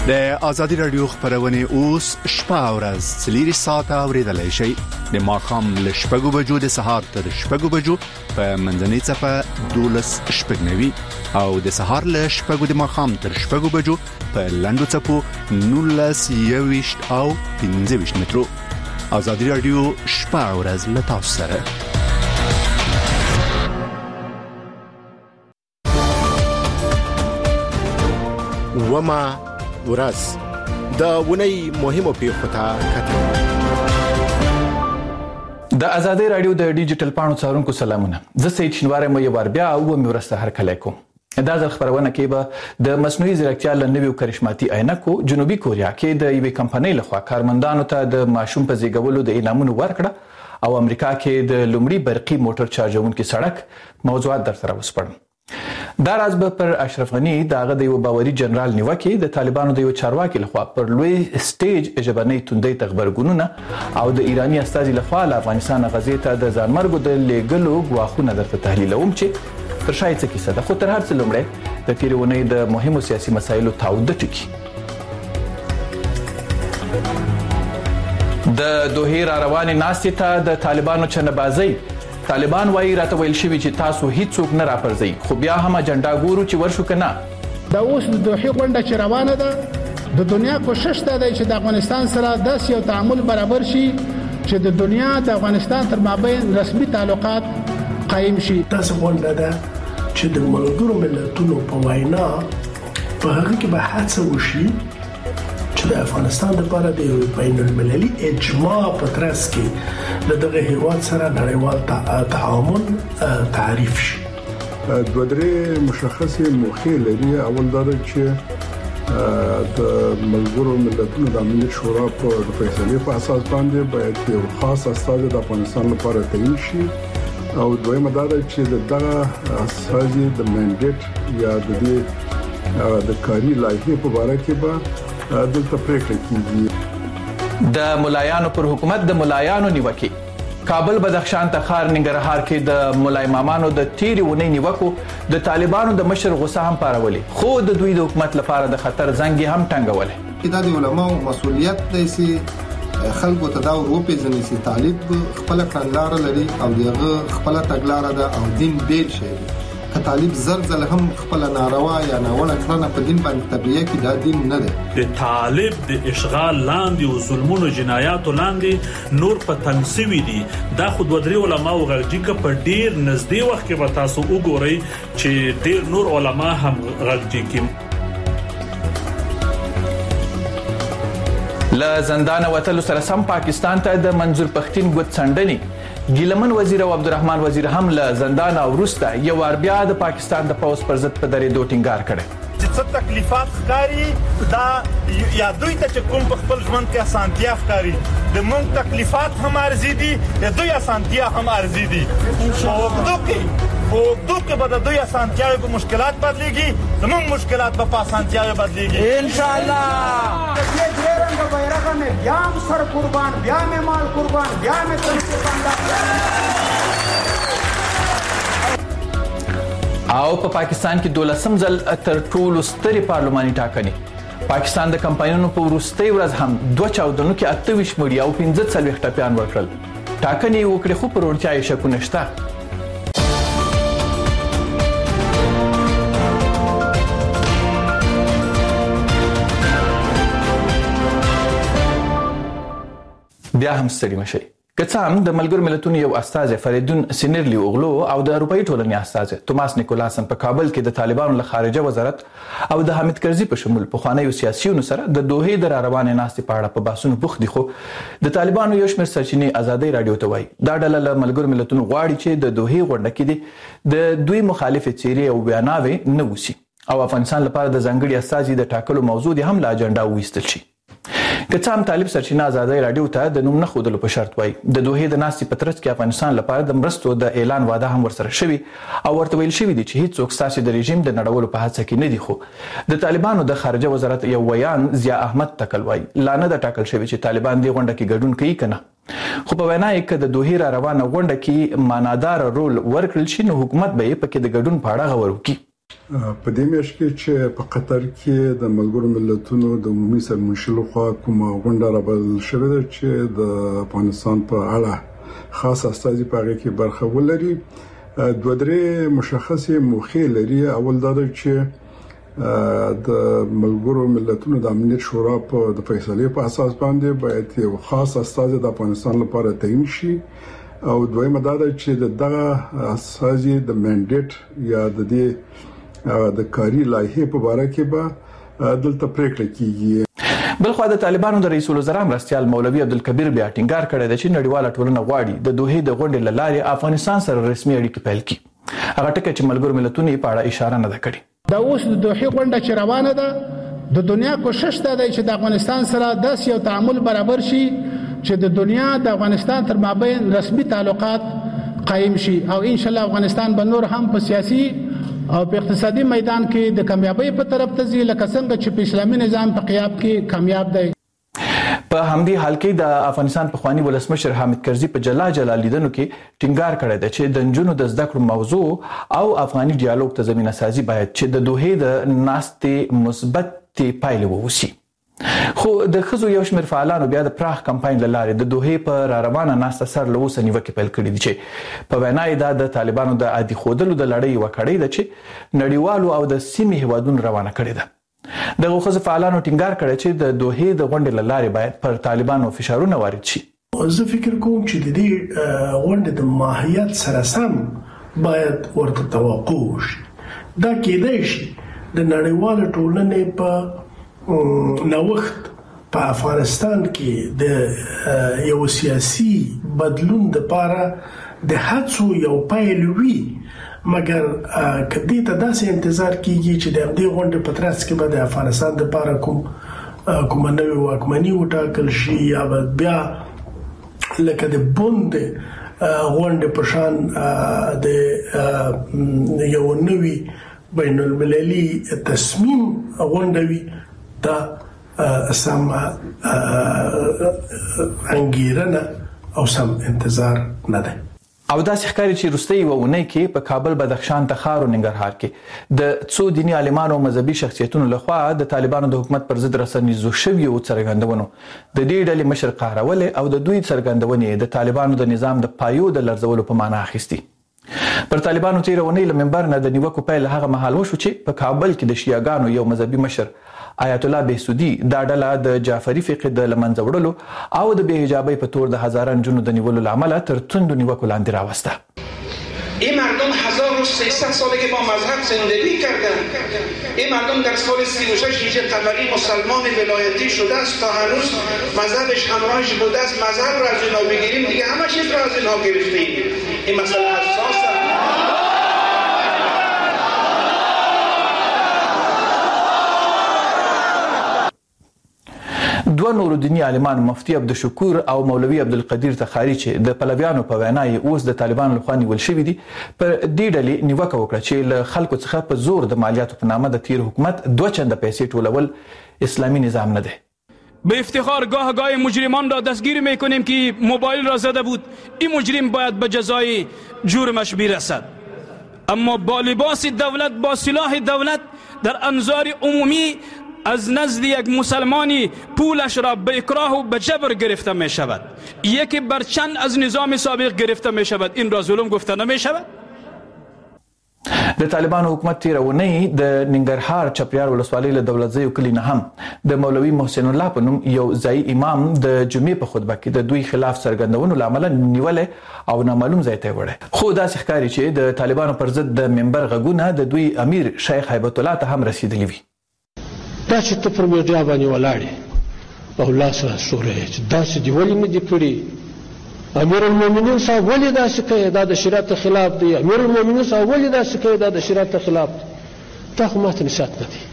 [SPEAKER 2] د ازادي رادیو خبرونه اوس شپه او ورځ 4 ساعته اوریدلای شئ د ماخام له شپږو بجو د سهار تر شپږو بجو په منځنۍ صفه 12 شپږنوي او د سهار له شپږو د ماخام تر شپږو بجو په لندو صفو 19 او 15 مترو. ازادي رادیو شپه او ورځ له تاسو سره.
[SPEAKER 6] وما ورځ د ونی مهمو پیښو ته کتل.
[SPEAKER 7] د ازادي رادیو د ډیجیټل پاڼو څارونکو سلامونه. زه سید شینواره مې یو بار بیا او مرسته هر کله کوم. دا ځل خبرونه کې به د مصنوعي ځیرکتیا له نویو کرشماتي عینکو جنوبي کوریا کې د یوې کمپنۍ لخوا کارمندانو ته د ماشوم په زیږولو د انعامونو ورکړه او امریکا کې د لومړي برقي موټر چارجونکي سړک موضوعات درته وسپړم. دا راز به پر اشرف غنی دغه د یو باوري جنرال نیوکه د طالبانو د یو چارواکي لخوا پر لوی سټیج ژبنۍ توندۍ تخبرګونونه او د ایرانی استازي لخوا له افغانستان غزې ته د ځانمرګو د لیګلو غواخونه درته تحلیلوم چې پر شای څه کیسه ده. خو تر هر څه لومړی د تیرونې د مهمو سیاسي مسایلو تعود ټکی. د دوه را روانې ناستې ته د طالبانو چنبازي. طالبان وايي راته ویل شوی چې تاسو هیڅوک نه راپرځي خو بیا هم اجنډا ګورو چې ورشو کنه.
[SPEAKER 8] دا اوس د دوه غونډه چې روانه ده د دنیا کوشش ده چې د افغانستان سره داسې یو تعامل برابر شي چې د دنیا د افغانستان تر مابین رسمي تعلقات قائم شي.
[SPEAKER 9] تاسو غونډه ده چې د ملګرو ملتونو په وینا په هغه کې به هڅه وشي چې د افغانستان لپاره د بین المللي اجماع په ترڅ کې دغه هیواد سره نړیوال تعامل تعریف شي.
[SPEAKER 10] دوه درې مشخصه موخې لري. اول دا چې د ملګرو ملتونو د امنیت شورا په فیصله په اساس باندې باید یو خاص استازی د افغانستان لپاره تعیین شي او دویمه دا چې دغه استازی د منډیټ یا د کاري لایحې په اړه کې به دلته پریکړه کیږي.
[SPEAKER 7] د ملایانو پر حکومت د ملایانو نیوکه. کابل بدخشان تخار ننګرهار کې د ملای مامانو د تیری ونی نیوکو د طالبانو د مشر غوسه هم پارولې خو د دوی د حکومت لپاره د خطر زنګ هم ټنګولې.
[SPEAKER 11] دا د علماو مسؤلیت دی چې خلکو ته دا وروپیژني چې طالب خپل کړنلار لري او دغه خپل تګلار ده او دین بیل شي. که طالب زرزل هم خپل ناروا یا ناوړه کړنه په دین باندې تبلیغ کې دا دین نه ده.
[SPEAKER 12] د طالب د اشغال لاندې او ظلمونو جنایاتو لاندې نور په تنسوي دي. دا خود ودري علماء او غږی ک په ډیر نږدې وخت کې به تاسو وګورئ چې ډیر نور علما هم غږی کې.
[SPEAKER 7] له زندان وتلو سره سم پاکستان ته د منظور پختین ګوت څنډنی. ګیلمن وزیر او عبدالرحمن وزیر هم له زندان او وروسته یو ور بیا د پاکستان د پوز پر ضد په درې دوه ټینګار کړي.
[SPEAKER 13] څه تکلیفات ښکاری دا یا دوی ته کوم په خپل ژوند کې اسانتیا ښکاری د مونږ تکلیفات هم ارزي دي د دوی اسانتیا هم ارزي دي. خو دوی به د دوی اسانتیا په مشکلات بدليږي زموږ مشکلات په اسانتیا بدليږي ان شاء الله.
[SPEAKER 14] دې رنګ بیرغ مې بیا سر قربان بیا مې مال قربان بیا مې تن قربان.
[SPEAKER 7] او په پاکستان کې 12م ځل تر ټولو ستري پارلماني ټاکنې. پاکستان د کمپاینونو په وروستۍ ورځ هم 2 چاودنو کې 28 مړي او 15 ټپيان ورکړل. ټاکنې وکړې خو پر ورتیا یې شک نشته. بیا هم ستړي مشي. که څه هم د ملګرو ملتونو یو استاذ فریدون سینرلی اوغلو او د اروپאי ټولنې استاذ توماس نیکولاسن په کابل کې د طالبانو له خارجه وزارت او د حامد کرزي په شمول په خوانیو سیاسيونو سره د دوه د روانې ناستې په اړه په بحثونو بوخت دي. خو د طالبانو یو شمېر سرچینې ازادي رادیو ته وایي دا ډله له ملګرو ملتونو غواړي چې د دوه غونډه کې د دوی مخالف چیرې او بیاناوي نه وسی او افغانستان لپاره د ځنګړي استاذ د ټاکلو موضوع دي هم لا اجنډا وېستل شي. که څه هم طالب سرچینه ازادي رادیو ته د نوم نه خودلو په شرط وایي د دوه د ناستې په ترڅ کې افغانستان لپاره د مرستو د اعلان وعده هم ورسره شوی او ورته ویل شوی دي چې هیڅوک ساسي د رژیم د نړولو په هڅه کې نه دي. خو د طالبانو د خارجه وزارت یو ویان ضیا احمد تکل وایي لا نه د ټاکل شوی چې طالبان دې غونډه کې ګډون کوي کنه. خو په وینا یې کې د دوه را روانه غونډه کې مانادار رول ورکړل شي نو حکومت به یې پکې د ګډون په اړه غور وکړي.
[SPEAKER 10] په دې میاشت کې چې په قطر کې د ملګرو ملتونو د عمومي سرمنشي لخوا کومه غونډه رابلل شوې ده چې د افغانستان په اړه خاص استازي په هغه کې برخه ولري. دوه درې مشخصه موخې لري. اول دا چې د ملګرو ملتونو د امنیت شورا په د فیصلې په اساس باندې باید یو خاص استازي د افغانستان لپاره تعیین شي او دویمه دا ده چې دغه استازي د منډیټ یا د دې د کاری لایحه په اړه کې به دلته پریکړه کیږي.
[SPEAKER 7] بلخو د طالبانو د رئیس الوزرا مرستيال مولوي عبدالکبیر بیا ټینګار کړی دی چې نړیواله ټولنه غواړي د دوحې د غونډې لارې افغانستان سره رسمي اړیکې پیل کړي. هغه ټکی چې ملګرو ملتونو په اړه اشاره نه ده کړې.
[SPEAKER 8] دا اوس د دوحې غونډه چې روانه ده د دنیا کوشش ده چې د افغانستان سره داسې یو تعامل برابر شي چې د دنیا د افغانستان تر مابین رسمي تعلقات قائم شي او ان شاء الله افغانستان به نور هم په سیاسي او په اقتصادي میدان کې د کامیابی په طرف ته ځي لکه څنګه چې په اسلامي نظام په قیام کې کامیاب دی.
[SPEAKER 7] په همدې حال کې د افغانستان پخوانی ولسمشر حامد کرزي په جلا لیدنو کې ټینګار کړی دی چې د نجونو د زده کړو موضوع او افغاني ډیالوګ ته زمينه سازي باید چې د دوحې د ناستې مثبت پایلې ووسی. خو د خزو یو شمېر فعالانو بیا د پراخ کمپاین لاره د دوحې په را روانه ناسته سر له اوسه نیوکې پیل کړې دي چې په وینا یې دا د طالبانو د عادي خودلو د لړۍ وکړې ده چې نړیوالو او د سیمې هیوادونو روانه کړې ده. دغه خزو فعالانو ټینګار کړی چې د دوحې د غونډې لاره باید پر طالبانو فشارونه وارد شي.
[SPEAKER 9] زه فکر کوم چې د دې غونډې د ماهیت سره سم باید ورته توقع وشي. دا کېدای شي د نړیوال ټولنې په نوښت په افغانستان کې د یو سیاسي بدلون لپاره د هڅو یو پیل وي، مګر کدی ته داسې انتظار کیږي چې د دې غونډې په ترڅ کې به د افغانستان لپاره کوم نوې واکمني وټاکل شي یا بیا لکه د بوند غونډې په شان د یو نوې بین المللي تصمیم غونډوي دا سم انګیرنه او سم انتظار نه ده.
[SPEAKER 7] او دا ښکاري چې روستي وونه کې په کابل بدخشان تخار او ننګرهار کې د څو دیني عالمانو او مذهبي شخصیتونو لخوا د طالبانو د حکومت پر ضد رسنیزو شوی او څرګندونو د دې ډلې مشر قهرول او د دوی څرګندونې د طالبانو د نظام د پایو د لرزولو په معنا اخیستي. پر طالبانو تیرونې له منبر نه د نیوکو پیل هغه مهال وشو چې په کابل کې د شیعاګانو یو مذهبي مشر آیت الله بهسودي دا ډله د جعفری فقه د لمنځه وړلو او د بې حجابۍ په تور د هزاران جنو د نیولو لامل تر توندو نیوکو لاندې راوسته.
[SPEAKER 15] این مردم 1300 ساله که با مذهب زندگی کردن، این مردم در سال 36 هجری قمری مسلمان ولایتی شده است تا هنوز مذهبش همراهش بوده است. مذهب را از اینها بگیریم دیگه همه چیز را از اینها گرفتیم. این مسئله حساسه.
[SPEAKER 7] دوه نورو دینی عالمان مفتی عبدالشکور او مولوي عبدالقدیر تخاری چې د پلویانو په وینا یې اوس د طالبانو لخوا نیول شوي دي پر دې ډلې نیوکه وکړه چې له خلکو څخه په زور د مالیاتو په نامه د تیر حکومت 2 چنده پیسې ټولول اسلامی نظام نه ده.
[SPEAKER 16] به افتخار گاه گاه مجرمان را دستگیر میکنیم که موبایل را زده بود. این مجرم باید به جزای جرمش برسد. اما با لباس دولت، با سلاح دولت در انظار عمومی از نزد یک مسلمانی پولش را به اکراه و به جبر گرفته می شود. یکی برچند از نظام سابق گرفته می شود. این را ظلم گفته نمی شود.
[SPEAKER 7] د طالبانو حکومت تیرونی د ننګرهار چپریار ولسوالۍ له دولتزیو کلی نه هم د مولوي محسن الله په نوم یو ځای امام د جمعې په خطبه کې د دوی خلاف څرګندونو لامل نیولې او نامعلوم ځای ته وړه. خو دا ښکاري چې د طالبانو پر ضد د منبر غږونه د دوی امیر شیخ هیبت الله ته هم رسیدلی وي.
[SPEAKER 17] دا چې ته پر میډیا باندې ولاړې او الله سره سورې چې داسې دی ولې نه دی کړی؟ امیر المؤمنین صاحب ولې داسې کوي؟ دا د شریعت خلاف دی. امیر المؤمنین صاحب ولې داسې کوي؟ دا د شریعت خلاف دی. دا خو ماته نصیحت نه دی.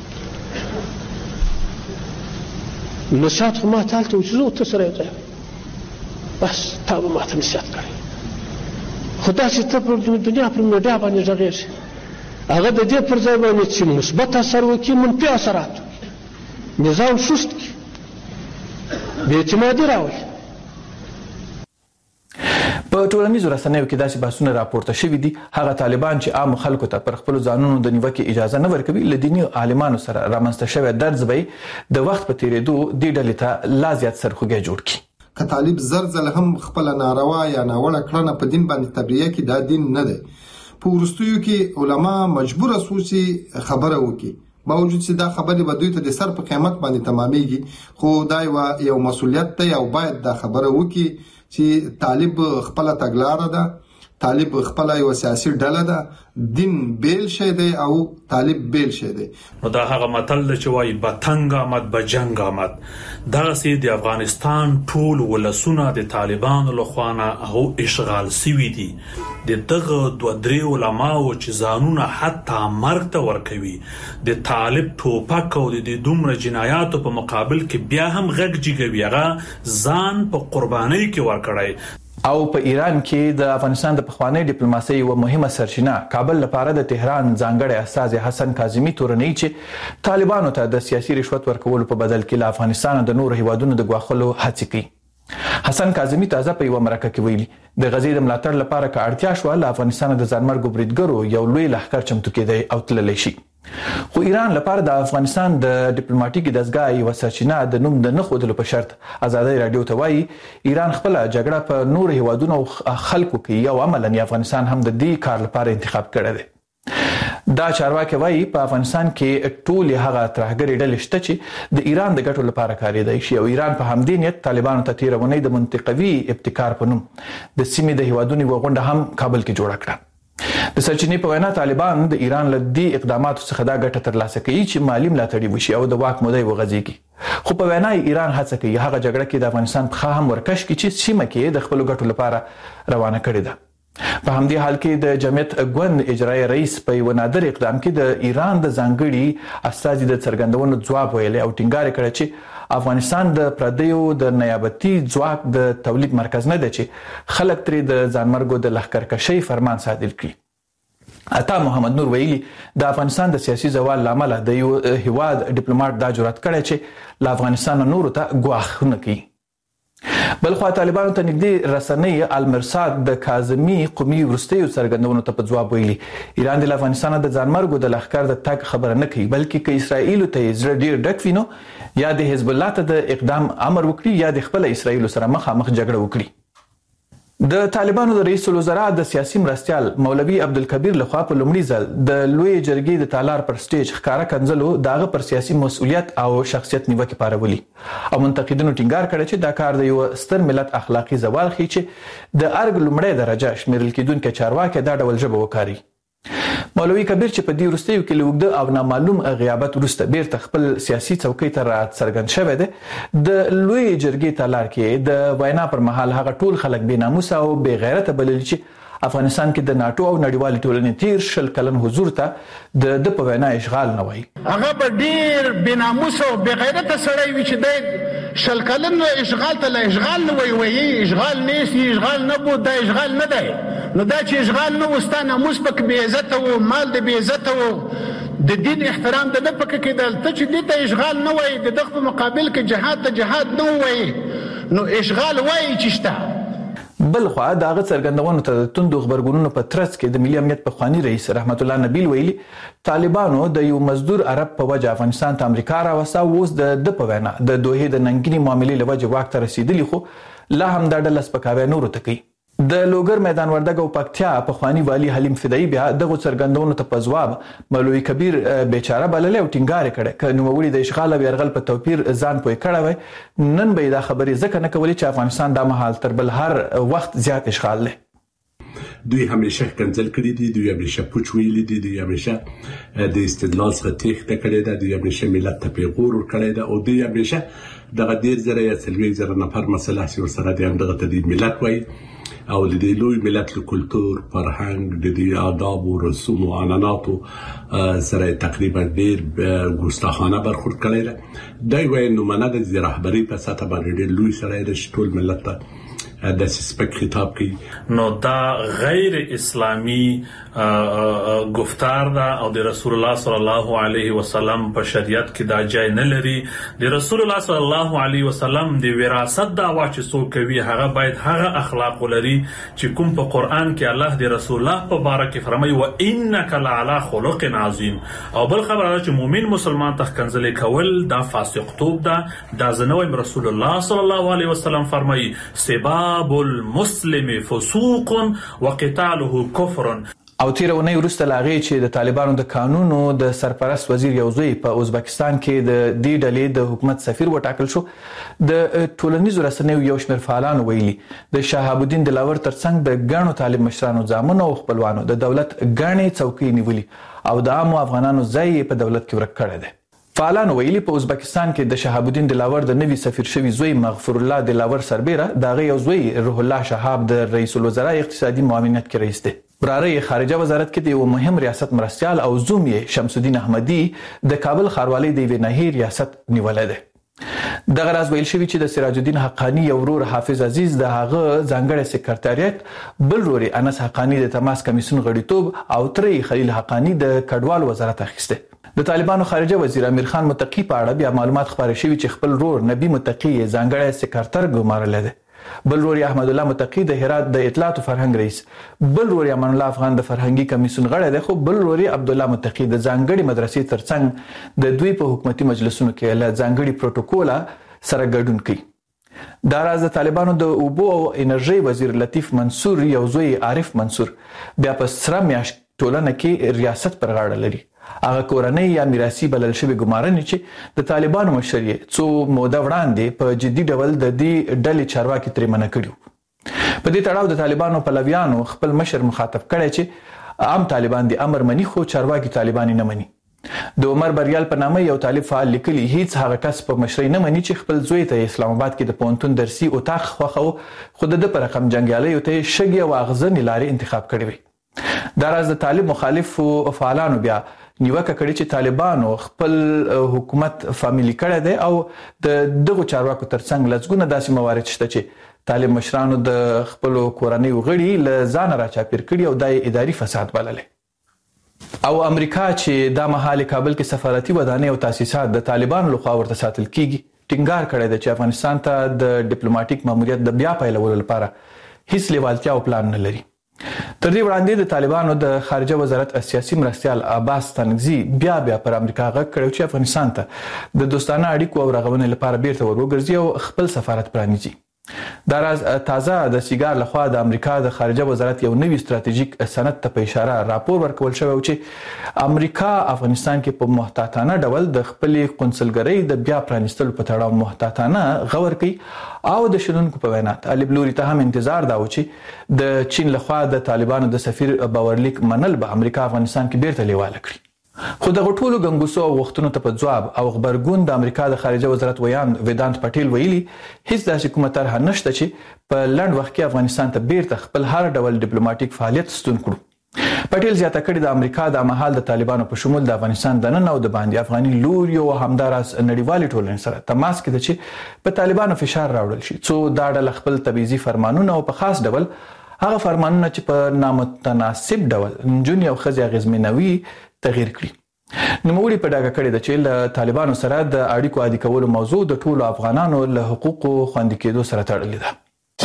[SPEAKER 17] نصیحت خو ما ته هلته و چې زه ته سره یو ځای بس تا به ماته نصیحت کړی. خو داسې ته پر دنیا پر میډیا باندې غږېږي هغه د دې پر ځای باندې چې مثبت اثر وکړي منفي اثرات نظام سست کړي بې اعتمادي راولي.
[SPEAKER 7] په ټولنیزو رسنیو کې داسې بحثونه راپورته شوي دي هغه طالبان چې عام خلکو ته پر خپل ځانونو د نیوکې اجازه نه ورکوي له دیني عالمانو سره رامنځته شوی درز به د وخت په تیریدو دې ډلې ته لا زیات سرخوږی جوړ کړي.
[SPEAKER 11] که طالب زر هم خپل ناروا یا ناوړه کړنه په دین باندې تبرئه کړي دا دین نه دی. په وروستیو کې علما مجبور سوسي خبره وکړي باوجود چې دا خبره به دوی ته د سر په قیمت باندې تمامېږي خو دا یو مسولیت دی او باید دا خبره وکړي چې طالب خپل تګلارې ده طالب خپل یو سیاسي ډله ده دین بیل شه دی او طالب بیل شه دی.
[SPEAKER 12] نو دا هغه متل چې وایي بتنګ آمد به جنگ آمد دا سي د افغانستان ټول ولسونه د طالبانو لخوا او اشغال سوي دي. د دغه دوه درې علماو چې ځانونه حتی مرګ ته ورکوي د طالب ټوپک او د دومره جنایاتو په مقابل کې بیا هم غږ جګوي هغه ځان په قربانۍ کې ورکړی.
[SPEAKER 7] او په ایران کې د افغانستان د پخوانی ډیپلوماسۍ یو مهمه سرچینه کابل لپاره د تهران ځانګړی استازی حسن کاظمی تورنی چې طالبانو ته د سیاسي رشوت ورکولو په بدل کې له افغانستان د نورو هیوادونو د ګواښلو هڅې کوي. حسن کاظمی تازه په یو مرکه کې ویلي د غزې د ملاتړ لپاره که اړتیا شوه له افغانستان د ځانمرګو بریدګرو یو لوی لښکر چمتو کېدی او تللی شي. خو ایران لپاره د افغانستان د ډیپلوماټیک دستګاه یو سرچینه د نوم د نه ښودلو په شرط ازادي رادیو ته وایي ایران خپل جګړه په نور هیوادونو خلکو کې یو عملاً افغانستان هم د دې کار لپاره انتخاب کړی دی. دا چارواکي وایي په افغانستان کې ټول هغه ترهګري ډلې شته چې د ایران د ګټو لپاره کارېدای شي او ایران په همدې نیت طالبانو ته تیرونی د منطقوي ابتکار په نوم د سیمې د هیوادونو غونډه هم کابل کې جوړه کړه. د سرچینې په وینا طالبان د ایران له دې اقداماتو څخه دا ګټه ترلاسه کوي چې مالی ملاتړ وشي او د واک مودې وغځيږي. خو په وینا ایران هڅه کوي هغه جګړه کې د افغانستان په هم ورکش کې چې سیمه کې د خپل ګټو لپاره روانه کړې ده. په همدې حال کې د جمعیت ګوند اجرایی رئیس په یو نادر اقدام کې د ایران د ځانګړي استازي د څرګندونو ځواب ویلي او ټینګار کړی چې افغانستان د پردیو د نیابتي ځواک د تولید مرکز نه دی چې خلک ترې د ځانمرګو د لښکرکشۍ فرمان صادر کړي. عطا محمد نور ویلي د افغانستان د سیاسي زوال لامل د یو هیواد ډیپلوماټ دا جرأت کړی چې له افغانستان نورو ته ګواښ نه کوي. بلخو طالبانو ته نږدې رسنۍ المرصاد د کاظمی قومي وروستیو څرګندونو ته په ځواب ویلي ایران د افغانستان د ځانمرګو د لښکر د تګ خبره نه کوي بلکې که اسرائیل ته زړه ډیر ډک وینو یا د حزب الله ته د اقدام امر وکړي یا د خپل اسرائیل سره مخامخ جګړه وکړي. د طالبانو د رئیس الوزرا د سیاسي مرستيال مولوي عبدالکبیر لخوا په لومړي ځل د لوی جرګې د تالار پر سټیج ښکارا کنځلو داغه پر سیاسي مسؤلیت او شخصیت نیوکه پارولي او منتقدینو ټینګار کړی چې دا کار د یو ستر ملت اخلاقی زوال خي چې د ارګ لومړی درجه شمیرل کېدونکو چارواکي دا ډول ژبه وکاري. مولوي کبیر چې په دې وروستیو کې لوګده او نامعلوم غیابت وروسته بیرته خپل سیاسي څوکۍ ته راڅرګند شوی دی د لوی جرګې تالار کې د وینا پر مهال هغه ټول خلک بې ناموسه او بې غیرته بلل چې افغانستان کې د ناتو او نړیوال ټولنې تیر شل کلن حضور ته د په وینا اشغال نه وایي.
[SPEAKER 8] هغه به ډیر بې ناموسه او بې غیرته سړی وي چې د شل کلن اشغال ته اشغال نه وایي اشغال نه اشغال نه بود دا اشغال نه دی. نو دا چې اشغال نه وستا ناموس پک بې عزت او مال د بې عزت او د دین احترام د نه پک کېدل ته چې دې ته اشغال نه وایي د دغه په مقابل کې جهاد ته جهاد نه وایي نو اشغال وایي چې شته.
[SPEAKER 7] بلخوا داغه څرګندونو ته د توندو خبرګونونو په ترڅ کې د ملي امنیت پخوانی رئیس رحمت الله نبیل ویلي طالبانو د یو مزدور عرب په وجه افغانستان ته امریکا راوسته اوس د په وینا د دوه د ننګینی معاملې لوجه واک ته رسیدلی خو لا هم د ډله سپکاوی نور ته کوي. د لوګر میدان وردګ او پکتیا پخوانی والی حلیم فدایی بیا دغه څرګندونو ته په ځواب مولوي کبیر بیچاره بلل او ټینګار کړي ک نوموړي د اشغال او يرغل په توپیر ځان پوي کړه وای نن به دا خبرې ځکه نه کولې چې افغانستان د محل تر بل هر وخت زیات اشغال له
[SPEAKER 18] دوی همیشه کنځل کړي دي دوی همیشه پوچ ویلي دي دوی همیشه د استدلال څخه تېښته کړې ده دوی همیشه ملت ته پیغور ورکړی ده او دوی همیشه دغه ډیر زره یا څلوېښت زره نفر مسله سره دي همدغه ته د ملت وایي او د دې لوی ملت له کلتور فرهنګ د دې آداب او رسوم او عنعناتو سره تقریبا ډیر ګستاخانه برخورد کړی دی. دا یو نمونه د رهبري په سطح باندې ډیر لوی سره د ټول ملت ته د سپک خطاب کوي.
[SPEAKER 12] نو دا غیر اسلامی گفتار دا او د رسول الله صلی الله علیه وسلم په شریعت کې دا جای نه لري. د رسول الله صلی الله علیه وسلم د وراثت دا واچ سو کوي هغه باید هغه اخلاق لري چې کوم په قران کې الله د رسول الله په باره کې فرمایي و انک لعلى خلق عظیم. او بل خبره چې مؤمن مسلمان تخکنځل کول دا فاسقتوب دا زنویم رسول الله صلی الله علیه وسلم فرمایي سباب المسلم فسوق وقتاله كفر.
[SPEAKER 7] او تیرونی وروسته لاغې چې د طالبانو د قانونو د سرپرست وزیر یوزوی په ازبکستان کې د دې ډلې د حکومت سفیر وټاکل شو، د ټولنیزو رسنیو یو شمېر فعالانو ویلي د شهاب الدین دلاور ترڅنګ د ګڼو طالب مشرانو زامنو او خپلوانو د دولت ګڼې څوکۍ نیولي او د عامو افغانانو ځای په دولت کې ورک کړی دی. فعالانو ویلي په ازبکستان کې د شهاب الدین دلاور د نوي سفیر شوی زوی مغفور الله دلاور سربیره دغه یو زوی روح الله شهاب د رئیس الوزرا اقتصادي معاونت کې رئیس دی. وراره خارجه وزارت کې د یو مهم ریاست مرستیال او زوم یې شمس الدین احمدی د کابل ښاروالۍ د یوې ناحیې ریاست نیولی دی. دغه راز ویل شوي چې د سراج الدین حقانی یو ورور حافظ عزیز د هغه ځانګړی سکرټریټ، بل ورور انس حقانی د تماس کمیسیون غړیتوب او ترې خلیل حقانی د کډوال وزارت اخیسته. د طالبانو خارجه وزیر امیر خان متقی په اړه بیا معلومات خپاره شوي چې خپل ورور نبی متقی ځانګړی سکرټر ګمارلی دی. بل ورور احمد الله متقی د هرات د اطلاعات او فرهنګ رئیس، بل ورور امان الله افغان د فرهنګي کمیسیون غړی دی، خو بل ورور عبد الله متقی د ځانګړي مدرسې ترڅنګ د دوی په حکومتي مجلسونو کې له ځانګړي پروتوکول سره ګډون کوي. دا راز د طالبانو د اوبو او انرژي وزیر لطیف منصور یو زوی عارف منصور بیا په سره میاشت ټولنه کې ریاست پر غاړه لري. هغه کورنۍ یا میراثي بلل شوی ګمارنې چې د طالبانو مشر یې څو موده وړاندې په جدي ډول د دې ډلې چارواکي ترې منع کړي. په دې تړاو د طالبانو پلویانو خپل مشر مخاطب کړی چې عام طالبان د امر مني خو چارواکي طالبان نه مني. د عمر بریال په نامه یو طالب فعال لیکلي هیڅ هغه کس په مشرۍ نه مني چې خپل زوی ته اسلام آباد کې د پوهنتون درسي اتاق خوښو خو د په رقم جنګیالیو ته شګې او اغزنې لارې انتخاب کړې وي. دا راز د طالب مخالفو فعالانو بیا نیوکه کړې چې طالبانو خپل حکومت فامیلی کړی دی او د دغو چارواکو ترڅنګ لږونه داسې موارد شته چې طالب مشرانو د خپل کورنۍ غړي له ځان راچاپیر کړي او د اداري فساد بللی. او امریکا چې دا مهال کابل کې سفارتي ودانۍ او تاسیسات د طالبانو لخوا ورته ساتل کیږي ټینګار کړی دی چې افغانستان ته د ډیپلوماټیک ماموریت د بیا پیلولو لپاره هیڅ لیوالتیا او پلان نه لري. تر دې وړاندې د طالبانو د خارجه وزارت سیاسي مرستیال عباس تنگزی بیا پر امریکا غږ کړی چې افغانستان ته د دوستانه اړیکو او رغونې لپاره بیرته وګرځي او خپل سفارت پرانیزي. دا راز تازه د سیګار لخوا د امریکا د خارجه وزارت یو نوی ستراتیژیک سند ته په اشاره راپور ورکول شوی چې امریکا افغانستان کې په محتاطانه ډول د خپلې قونسلګرۍ د بیا پرانیستلو په تړاو محتاطانه غور کوي او د شنونکو په وینا طالب لوري ته هم انتظار دا و چې د چین لخوا د طالبانو د سفیر باورلیک منل به امریکا افغانستان کې بیرته لیواله کړي. خو دغه ټولو ګنګوسو او وختونو ته په ځواب او خبرګون د امریکا د خارجه وزارت ویان ویدانت پټیل ویلي هیڅ داسې کومه طرحه نشته چې په لنډ وخت کې افغانستان ته بیرته خپل هر ډول ډیپلوماټیک فعالیت ستون کړو. پټیل زیاته کړې د امریکا د مهال د طالبانو په شمول د افغانستان د نن او د باندې افغاني لوري او همداراز نړیوالې ټولنې سره تماس کې ده چې په طالبانو فشار راوړل شي څو دا ډله خپل تبعیضي فرمانونه او په خاص ډول هغه فرمانونه چې په نامتناسب ډول نجونې او ښځې اغېزمنوي تغییر کړي. نوموړي په ډاګه کړې ده چې له طالبانو سره د اړیکو عادي کولو موضوع د ټولو افغانانو له حقوقو خوندي کېدو سره تړلې ده.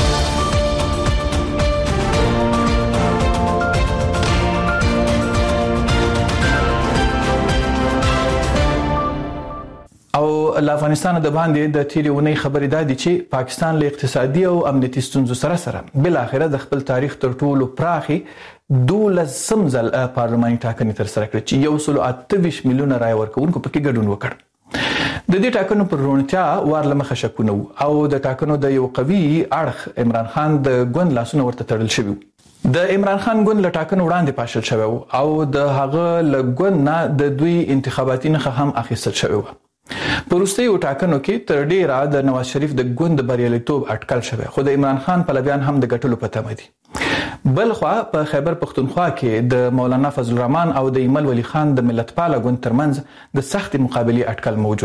[SPEAKER 7] او له افغانستان د باندې د تیرې اونۍ خبرې دا دي چې پاکستان له اقتصادي او امنیتي ستونزو سره بل اخره د خپل تاریخ تر ټولو پراخي 12 ځل پارلماني ټاکنې تر سره کړې چې 128 میلیونه رای ورکوونکو پکې ګډون وکړ. د دې ټاکنو پر روڼتیا ورلمخه شکونه او د ټاکنو د یو قوي اړخ عمران خان د ګوند لاسونه ورته تړل شوی. د عمران خان ګوند له ټاکنو وړاندې پاشل شوی او د هغه له ګوند نه د دوی انتخاباتي نښه هم اخیستل شوی و. په وروستیو ټاکنو کې تر ډیره د نواز شریف د ګوند بریالیتوب اټکل شوی خو د عمران خان پلویان هم د ګټلو په تمه دي. بل خوا په خیبر پختونخوا کې د مولانا فضل الرحمن او د ایمل ولی خان د ملتپاله ګوند ترمنځ د سخت مقابله اټکل موجود.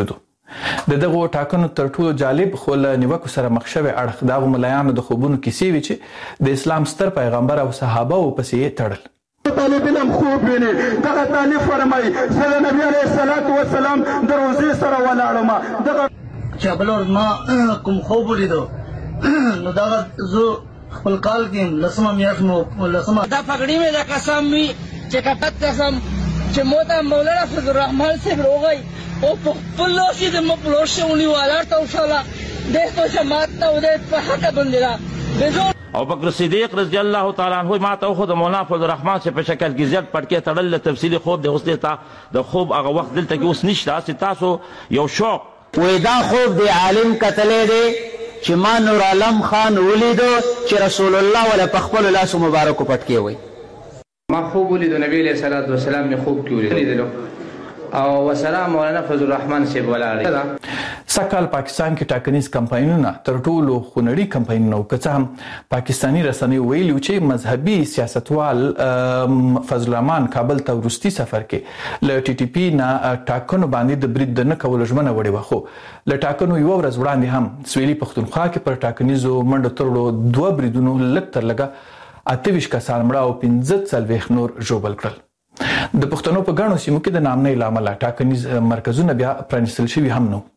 [SPEAKER 7] د دغو ټاکنو تر ټولو جالب خو له نیوکو سره مخ شوی اړخ د هغو ملایانو د خوبونو کیسې وې چې د اسلام ستر پیغمبر او صحابه او پسې یې تړل.
[SPEAKER 19] طالبین هم خوب ویني. دغه طالب فرمایي زه د نبي علیه الصلاة والسلام د روضې سره ولاړم. دغه
[SPEAKER 20] چې بل ورځ ما کوم خوب ولیدو نو دغه زه خپل کال کې لسمه میاشت مو لسمه دا پګړۍ مې د قسم وي چې کټت قسم چې موته مولانا فضل الرحمن صاحب روغی او په خپل لاس یې د ما په لاس ونیواله ته وشله دی په جماعت ته او دی په حقه باندې
[SPEAKER 21] او بکر صدیق رضی الله تعالی عنہ ما ته خو د مولانا فضل الرحمن سے په شکل کې زیات پټکې تړل تفصیلی خوب د اوس د خوب هغه وخت دلته کې اوس نشته چې تاسو یو شوق
[SPEAKER 22] وې دا خوب دی عالم کتلې دی چې ما نور عالم خان ولیدو چې رسول الله ولا په خپل لاس مبارک پټکې وای.
[SPEAKER 23] ما خوب ولیدو نبی علیہ الصلوۃ والسلام می خوب کې ولیدلو او وسلام مولانا فضل الرحمن صاحب ولاړ.
[SPEAKER 7] سکهال پاکستان کې ټاکنیز کمپاینونه تر ټولو خونړي کمپاینونه که څه هم پاکستاني رسنیو ویلي چې مذهبي سیاستوال فضل الرحمن کابل ته وروستي سفر کې له ټي ټي پي نه ټاکنو باندې د برید د نه کولو ژمنه وړې وه، خو له ټاکنو یوه ورځ وړاندې هم سویلي پښتونخوا کې پر ټاکنیزو منډو ترړو 2 بریدونو لږ تر لږه 28 کسان مړه او 45 نور ژوبل کړل. د پښتنو په ګڼو سیمو کې د نامنۍ له امله ټاکنیز مرکزونه بیا پرانیستل شوي هم نو.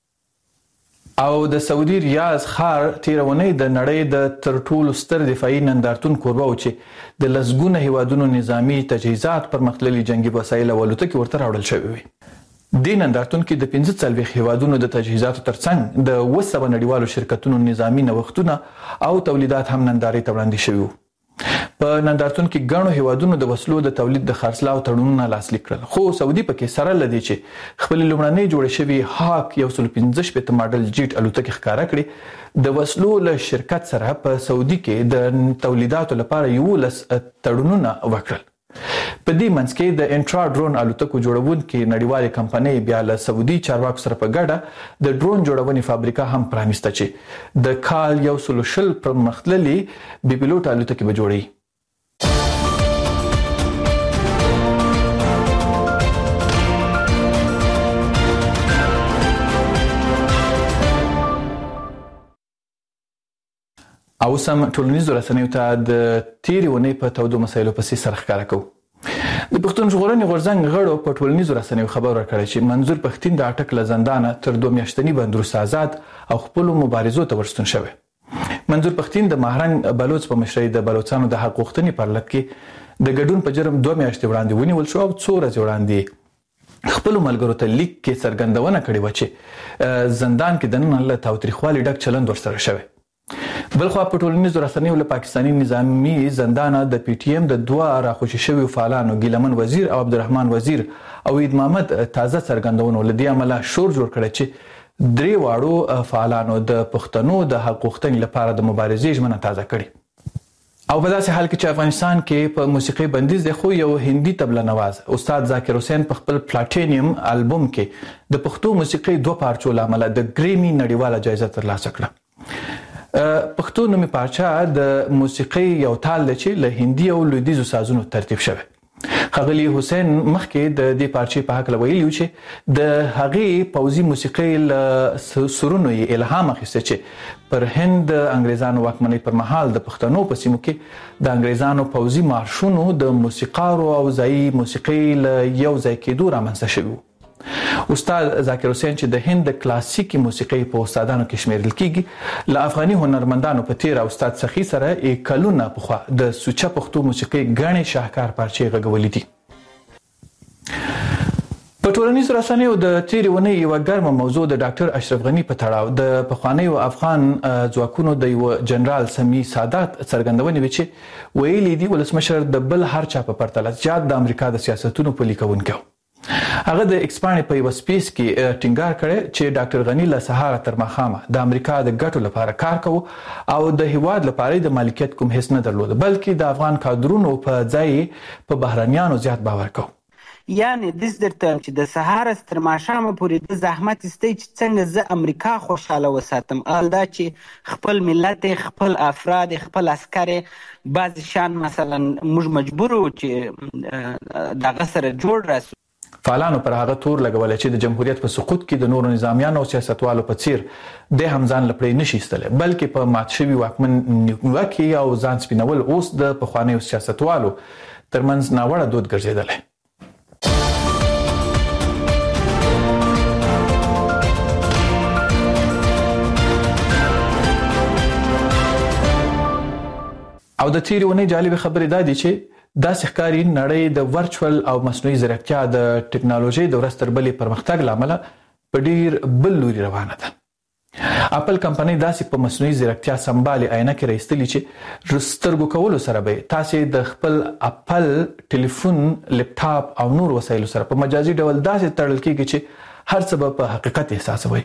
[SPEAKER 7] او د سعودي ریاض ښار تېره اونۍ د نړۍ د تر ټولو ستر دفاعي نندارتون کوربه و چې د لسګونه هیوادونو نظامي تجهیزات پرمختللي جنګي وسایل او الوتکې ورته راوړل شوي وي. دې نندارتون کې د 45 هیوادونو د تجهیزاتو ترڅنګ د 200 نړیوالو شرکتونو نظامي نوښتونه او تولیدات هم نندارې ته وړاندې شوي وو. په نندارتون کې ګڼو هیوادونو د وسلو د تولید د خرڅلاو تړونونه لاسلیک کړل، خو سعودي پکې سره لدی چې خپل لومړنۍ جوړې شوي هاک 115 ماډل جیټ الوتکې ښکارا کړې د وسلو له شرکت سره په سعودي کې د تولیداتو لپاره 11 تړونونه وکړل. په دې منځ کې د انټرا ډرون الوتکو جوړونکي نړیوالې کمپنۍ بیا له سعودي چارواکو سره په ګډه د ډرون جوړونې فابریکه هم پرانیسته چې د کال 120 پرمختللي بي پيلوټ الوتکې به جوړوي. او سم ټولنیزو رسنیو ته د تیرې ونې په تودو مسایلو پسې سر ښکاره کوو. د پښتون ژغورنې غورځنګ غړو په ټولنیزو رسنیو خبر ورکړی چې منظور پښتين د اټک له زندانه تر 2 میاشتني بند وروسته آزاد او خپلو مبارزو ته ورستون شوی. منظور پښتين د مهرنګ بلوچ په مشرۍ د بلوچستانو د حق غوښتنې پر لټ کې د ګډون په جرم 2 میاشتې وړاندې ونیول شو او 2 ورځې وړاندې خپل ملګرو ته لیک کې څرګندونه کړې و چې زندان کې دننه له تاوتریخوالي ډک چلند ورسره شوی. بلخوا په ټولنیزو رسنیو له پاکستاني نظامي زندانه د پی ټی ایم د 2 راخوشي شویو فعالانو ګیلمن وزیر او عبدالرحمن وزیر او عید محمد تازه څرګندونه لدی عمله شور جوړ کړی چې 3 واړو فعالانو د پښتنو د حق غوښتنې لپاره د مبارزې ژمنه تازه کړې. او په داسې حال کې چې افغانستان کې په موسیقي بندیز دی، خو یو هندي تبله نواز استاد ذاکر حسین په خپل پلاټینیم البوم کې د پښتو موسیقي 2 پارچو لامل د ګریمي نړیواله جایزه ترلاسه کړه. پښتو نومي پارچه د موسیقي یو تال دی چې له هندي او لویدیزو سازونو ترتیب شوی. ښاغلي حسین مخکې د دې پارچې په هکله ویلي چې د هغې پوځي موسیقۍ له سرونو یې الهام اخیسته چې پر هند د انګریزانو واکمنۍ پر مهال د پښتنو په سیمو کې د انګریزانو پوځي مارشونو د موسیقارو او ځایي موسیقۍ له یو ځای کېدو رامنځته شوي وو. استاد ذاکر حسین چې د هند د کلاسیکي موسیقۍ په استادانو کې شمیرل کیږي، له افغاني هنرمندانو په تیر استاد سخی سره کلونه پخوا د سوچه پښتو موسیقۍ غنې شاهکار پارچې غږولې دي. په ټولنیزو رسنیو د تیرې ونې یوه ګرمه موضوع د ډاکټر اشرف غني په تړاو د پخوانیو افغان ځواکونو د یو جنرال سمی سادات څرګندونې وې چې ویلي دي ولسمشر د بل هر چا په پرتله زیات د امریکا د سیاستونو پلي کوونکی و. هغه د ایکسپانې په یو سپیس کې ټینګار کړی چې ډاکټر غني له سهاره تر ماښامه د امریکا د ګټو لپاره کار کوي او د هیواد لپاره د مالکیت کوم هیڅ نه درلود، بلکې د افغان کادرونو په ځای په بهرنیانو زیات باور کوي.
[SPEAKER 24] یعنی دس درته چې د سهار تر ماښامه پورې د زحمت استي چې څنګه زه امریکا خوشاله وساتم، دا چې خپل ملت خپل افراد خپل عسکر بعض شان مثلا موږ مجبور وو چې دغه سره جوړ راسو.
[SPEAKER 7] فعالانو پر هغه تور لګولای چې د جمهوریت په سقوط کې د نورو نظامیانو او سیاستوالو په څیر د همځان لپړې نشي استله بلکې په مات شوی واکمن نیوکه او ځان سپینول اوس د پخوانیو سیاستوالو ترمنځ ناوړه دود ګرځیدل. او د تیری ونې جالب خبرې دا دي چې دا ښکاری نړۍ د ورچوال او مصنوعي ځیرکتیا د ټکنالوژي د ورستر بلې پرمختګ لامل په ډیر بل لوري روانه ده. اپل کمپنۍ داسې په مصنوعي ځیرکتیا سمبالي عینکې راستلې چې رسترګو کولو سره به تاسو د خپل اپل ټلیفون، لپټاپ او نور وسایلو سره په مجازي ډول داسې تړل کیږي چې هر څه په حقیقت احساسوي.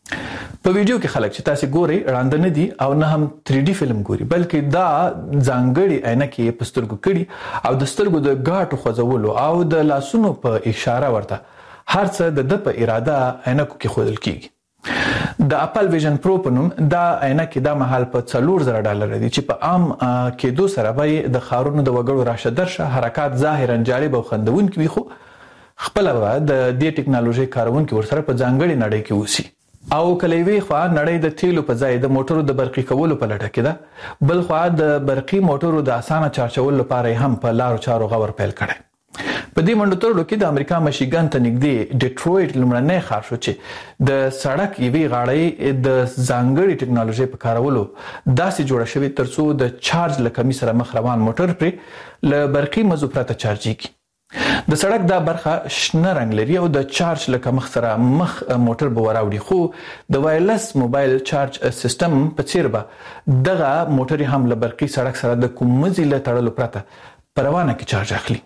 [SPEAKER 7] په ویډیو کې خلک چې تاسو ګوري وړاندې نه دي او نه هم 3D فلم ګوري بلکې دا ځانګړي عینکې په سترګو کړي او د سترګو د غاټو خوځولو او د لاسونو په اشاره ورته هر څه د په اراده عینکو کې خودل کیږي. د اپل ویژن پرو په نوم دا عینکې د مهال په $4000 دي چې په عام کېدو سره به د خارونو د وګړو راشه درشه حرکات ظاهرا جالب او خندونکي وي خو خپل به د دې ټکنالوژي کارونکي ورسره په ځانګړي نړۍ کې اوسي. او کلیوي خوا نړۍ د تیلو په ځای د موټرو د برقي کولو په لټه کې ده بل خوا د برقي موټرو د اسانه چارچول لپاره هم په لارو چارو غور پیل کړي. په دې منډو ترلو کې د امریکا مشیګن ته نږدې ډیټرویټ لمړنی ښار شو چې د سړک یوې غاړې د ځانګړي ټکنالوژي په کارولو داسې جوړه شوې ترڅو د چارج له کمی سره مخ روان موټر پرې له برقي مزو پرته چارجېږي. د سړک دا برخه شنه رنگ لري او د چارج لکه مخ سره مخ موټر به وراوړي خو د وایرلس موبایل چارج سیستم په څیر به دغه موټر هم له برقي سړک سره د کومځي له تړلو پرته پروانه کې چارج اخلي.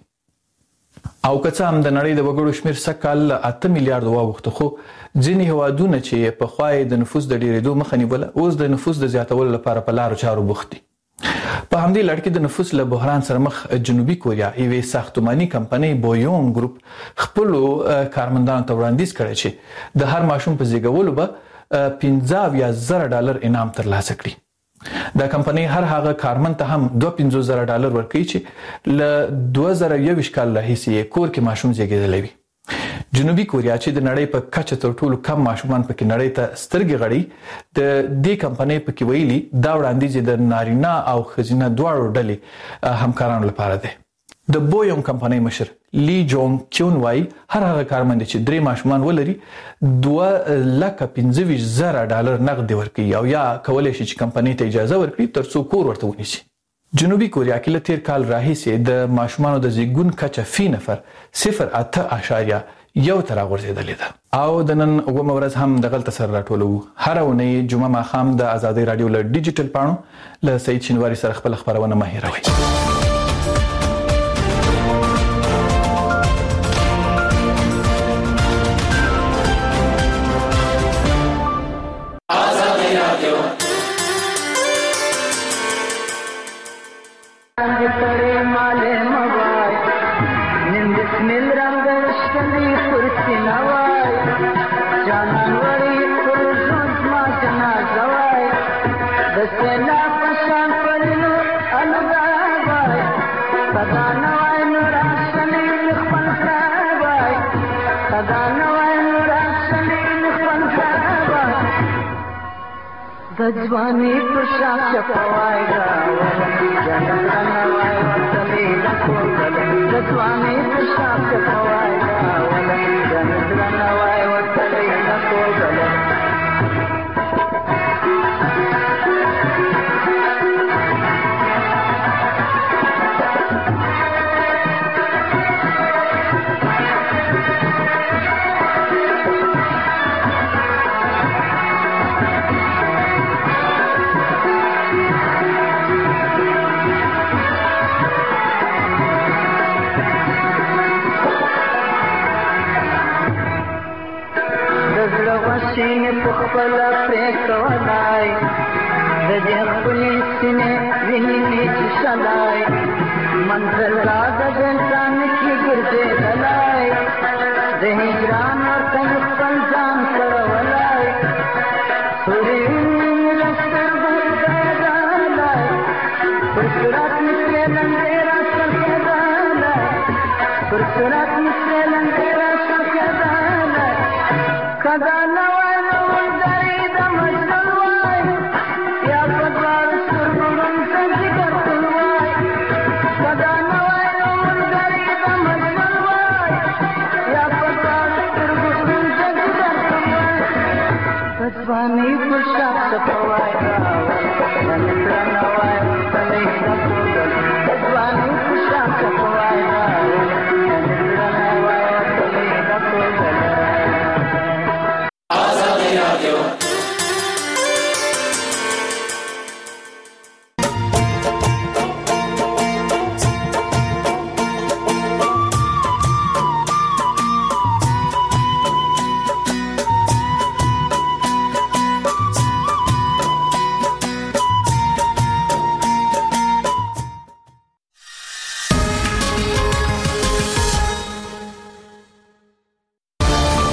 [SPEAKER 7] او که څه هم د نړۍ د وګړو شمیر سکهال 8 میلیارډ واوښته خو ځینې هوادونه چې په خوای د نفوس د ډیرېدو مخه نیوله اوس د نفوس د زیاتولو لپاره په لارو چارو بوخت دي. په همدې لړ کې د نفوس له بحران سره مخ جنوبي کوریا یوې ساختماني کمپنۍ بویون ګروپ خپل کارمندانو ته وړاندیز کړی چې د هر ماشوم په زیږولو به $15,000 انعام ترلاسه کړي. دا کمپنۍ هر هغه کارمند ته هم $52,000 ورکوي چې له 2021 کال راهیسې کور کې ماشوم زیږیدلی وي. جنوبي کوریا چې د نړۍ په کچه تر ټولو کم ماشومان پکې نړۍ ته سترګې غړي د دې کمپنۍ پکې ویلي دا وړاندیز د نارینه او ښځینه دواړو ډلې همکارانو لپاره دی. د بویون کمپنۍ مشر لی جونګ کیون وای هر هغه کارمند چې 3 ماشومان ولري $2,25,000 نقد ورکړي او یا کولای شي چې کمپنۍ ته اجازه ورکړي ترڅو کور ورته ونیسي. جنوبي کوریا کې له تیر کال راهیسې د ماشومانو د زیږون کچه فی نفر 0.8 تر غورځېدلې ده او د نن اومه ورځ هم د غلط سره راټولو. هر اونۍ جمعه ماښام د آزادۍ رادیو له ډیجیټل پاڼو له سید شینواری سره خپل خبرونه مه هېروئ.
[SPEAKER 1] ځواني پر شاخ چپوای جنت نوای وتلی لکوکل ځواني پر شاخ چپوای جنت نوای وتلی لکوکل سینې په خپل پرېکولای د دې خپلې سینې وینې چې شلای منزل را د ځان کې ګرځېدلای د هجران ورته خپل ځان کړولای سوري لسترګو ګرځېدلای پر صورت مې لنډې را څرخېدلای پر صورت مې لنډې را کدا نوای نوای دای د مجنون وای یا پدوار سرګون څنګه ګرځول وای کدا نوای نوای دای د مجنون وای یا پدوار سرګون څنګه ګرځول وای پسوانی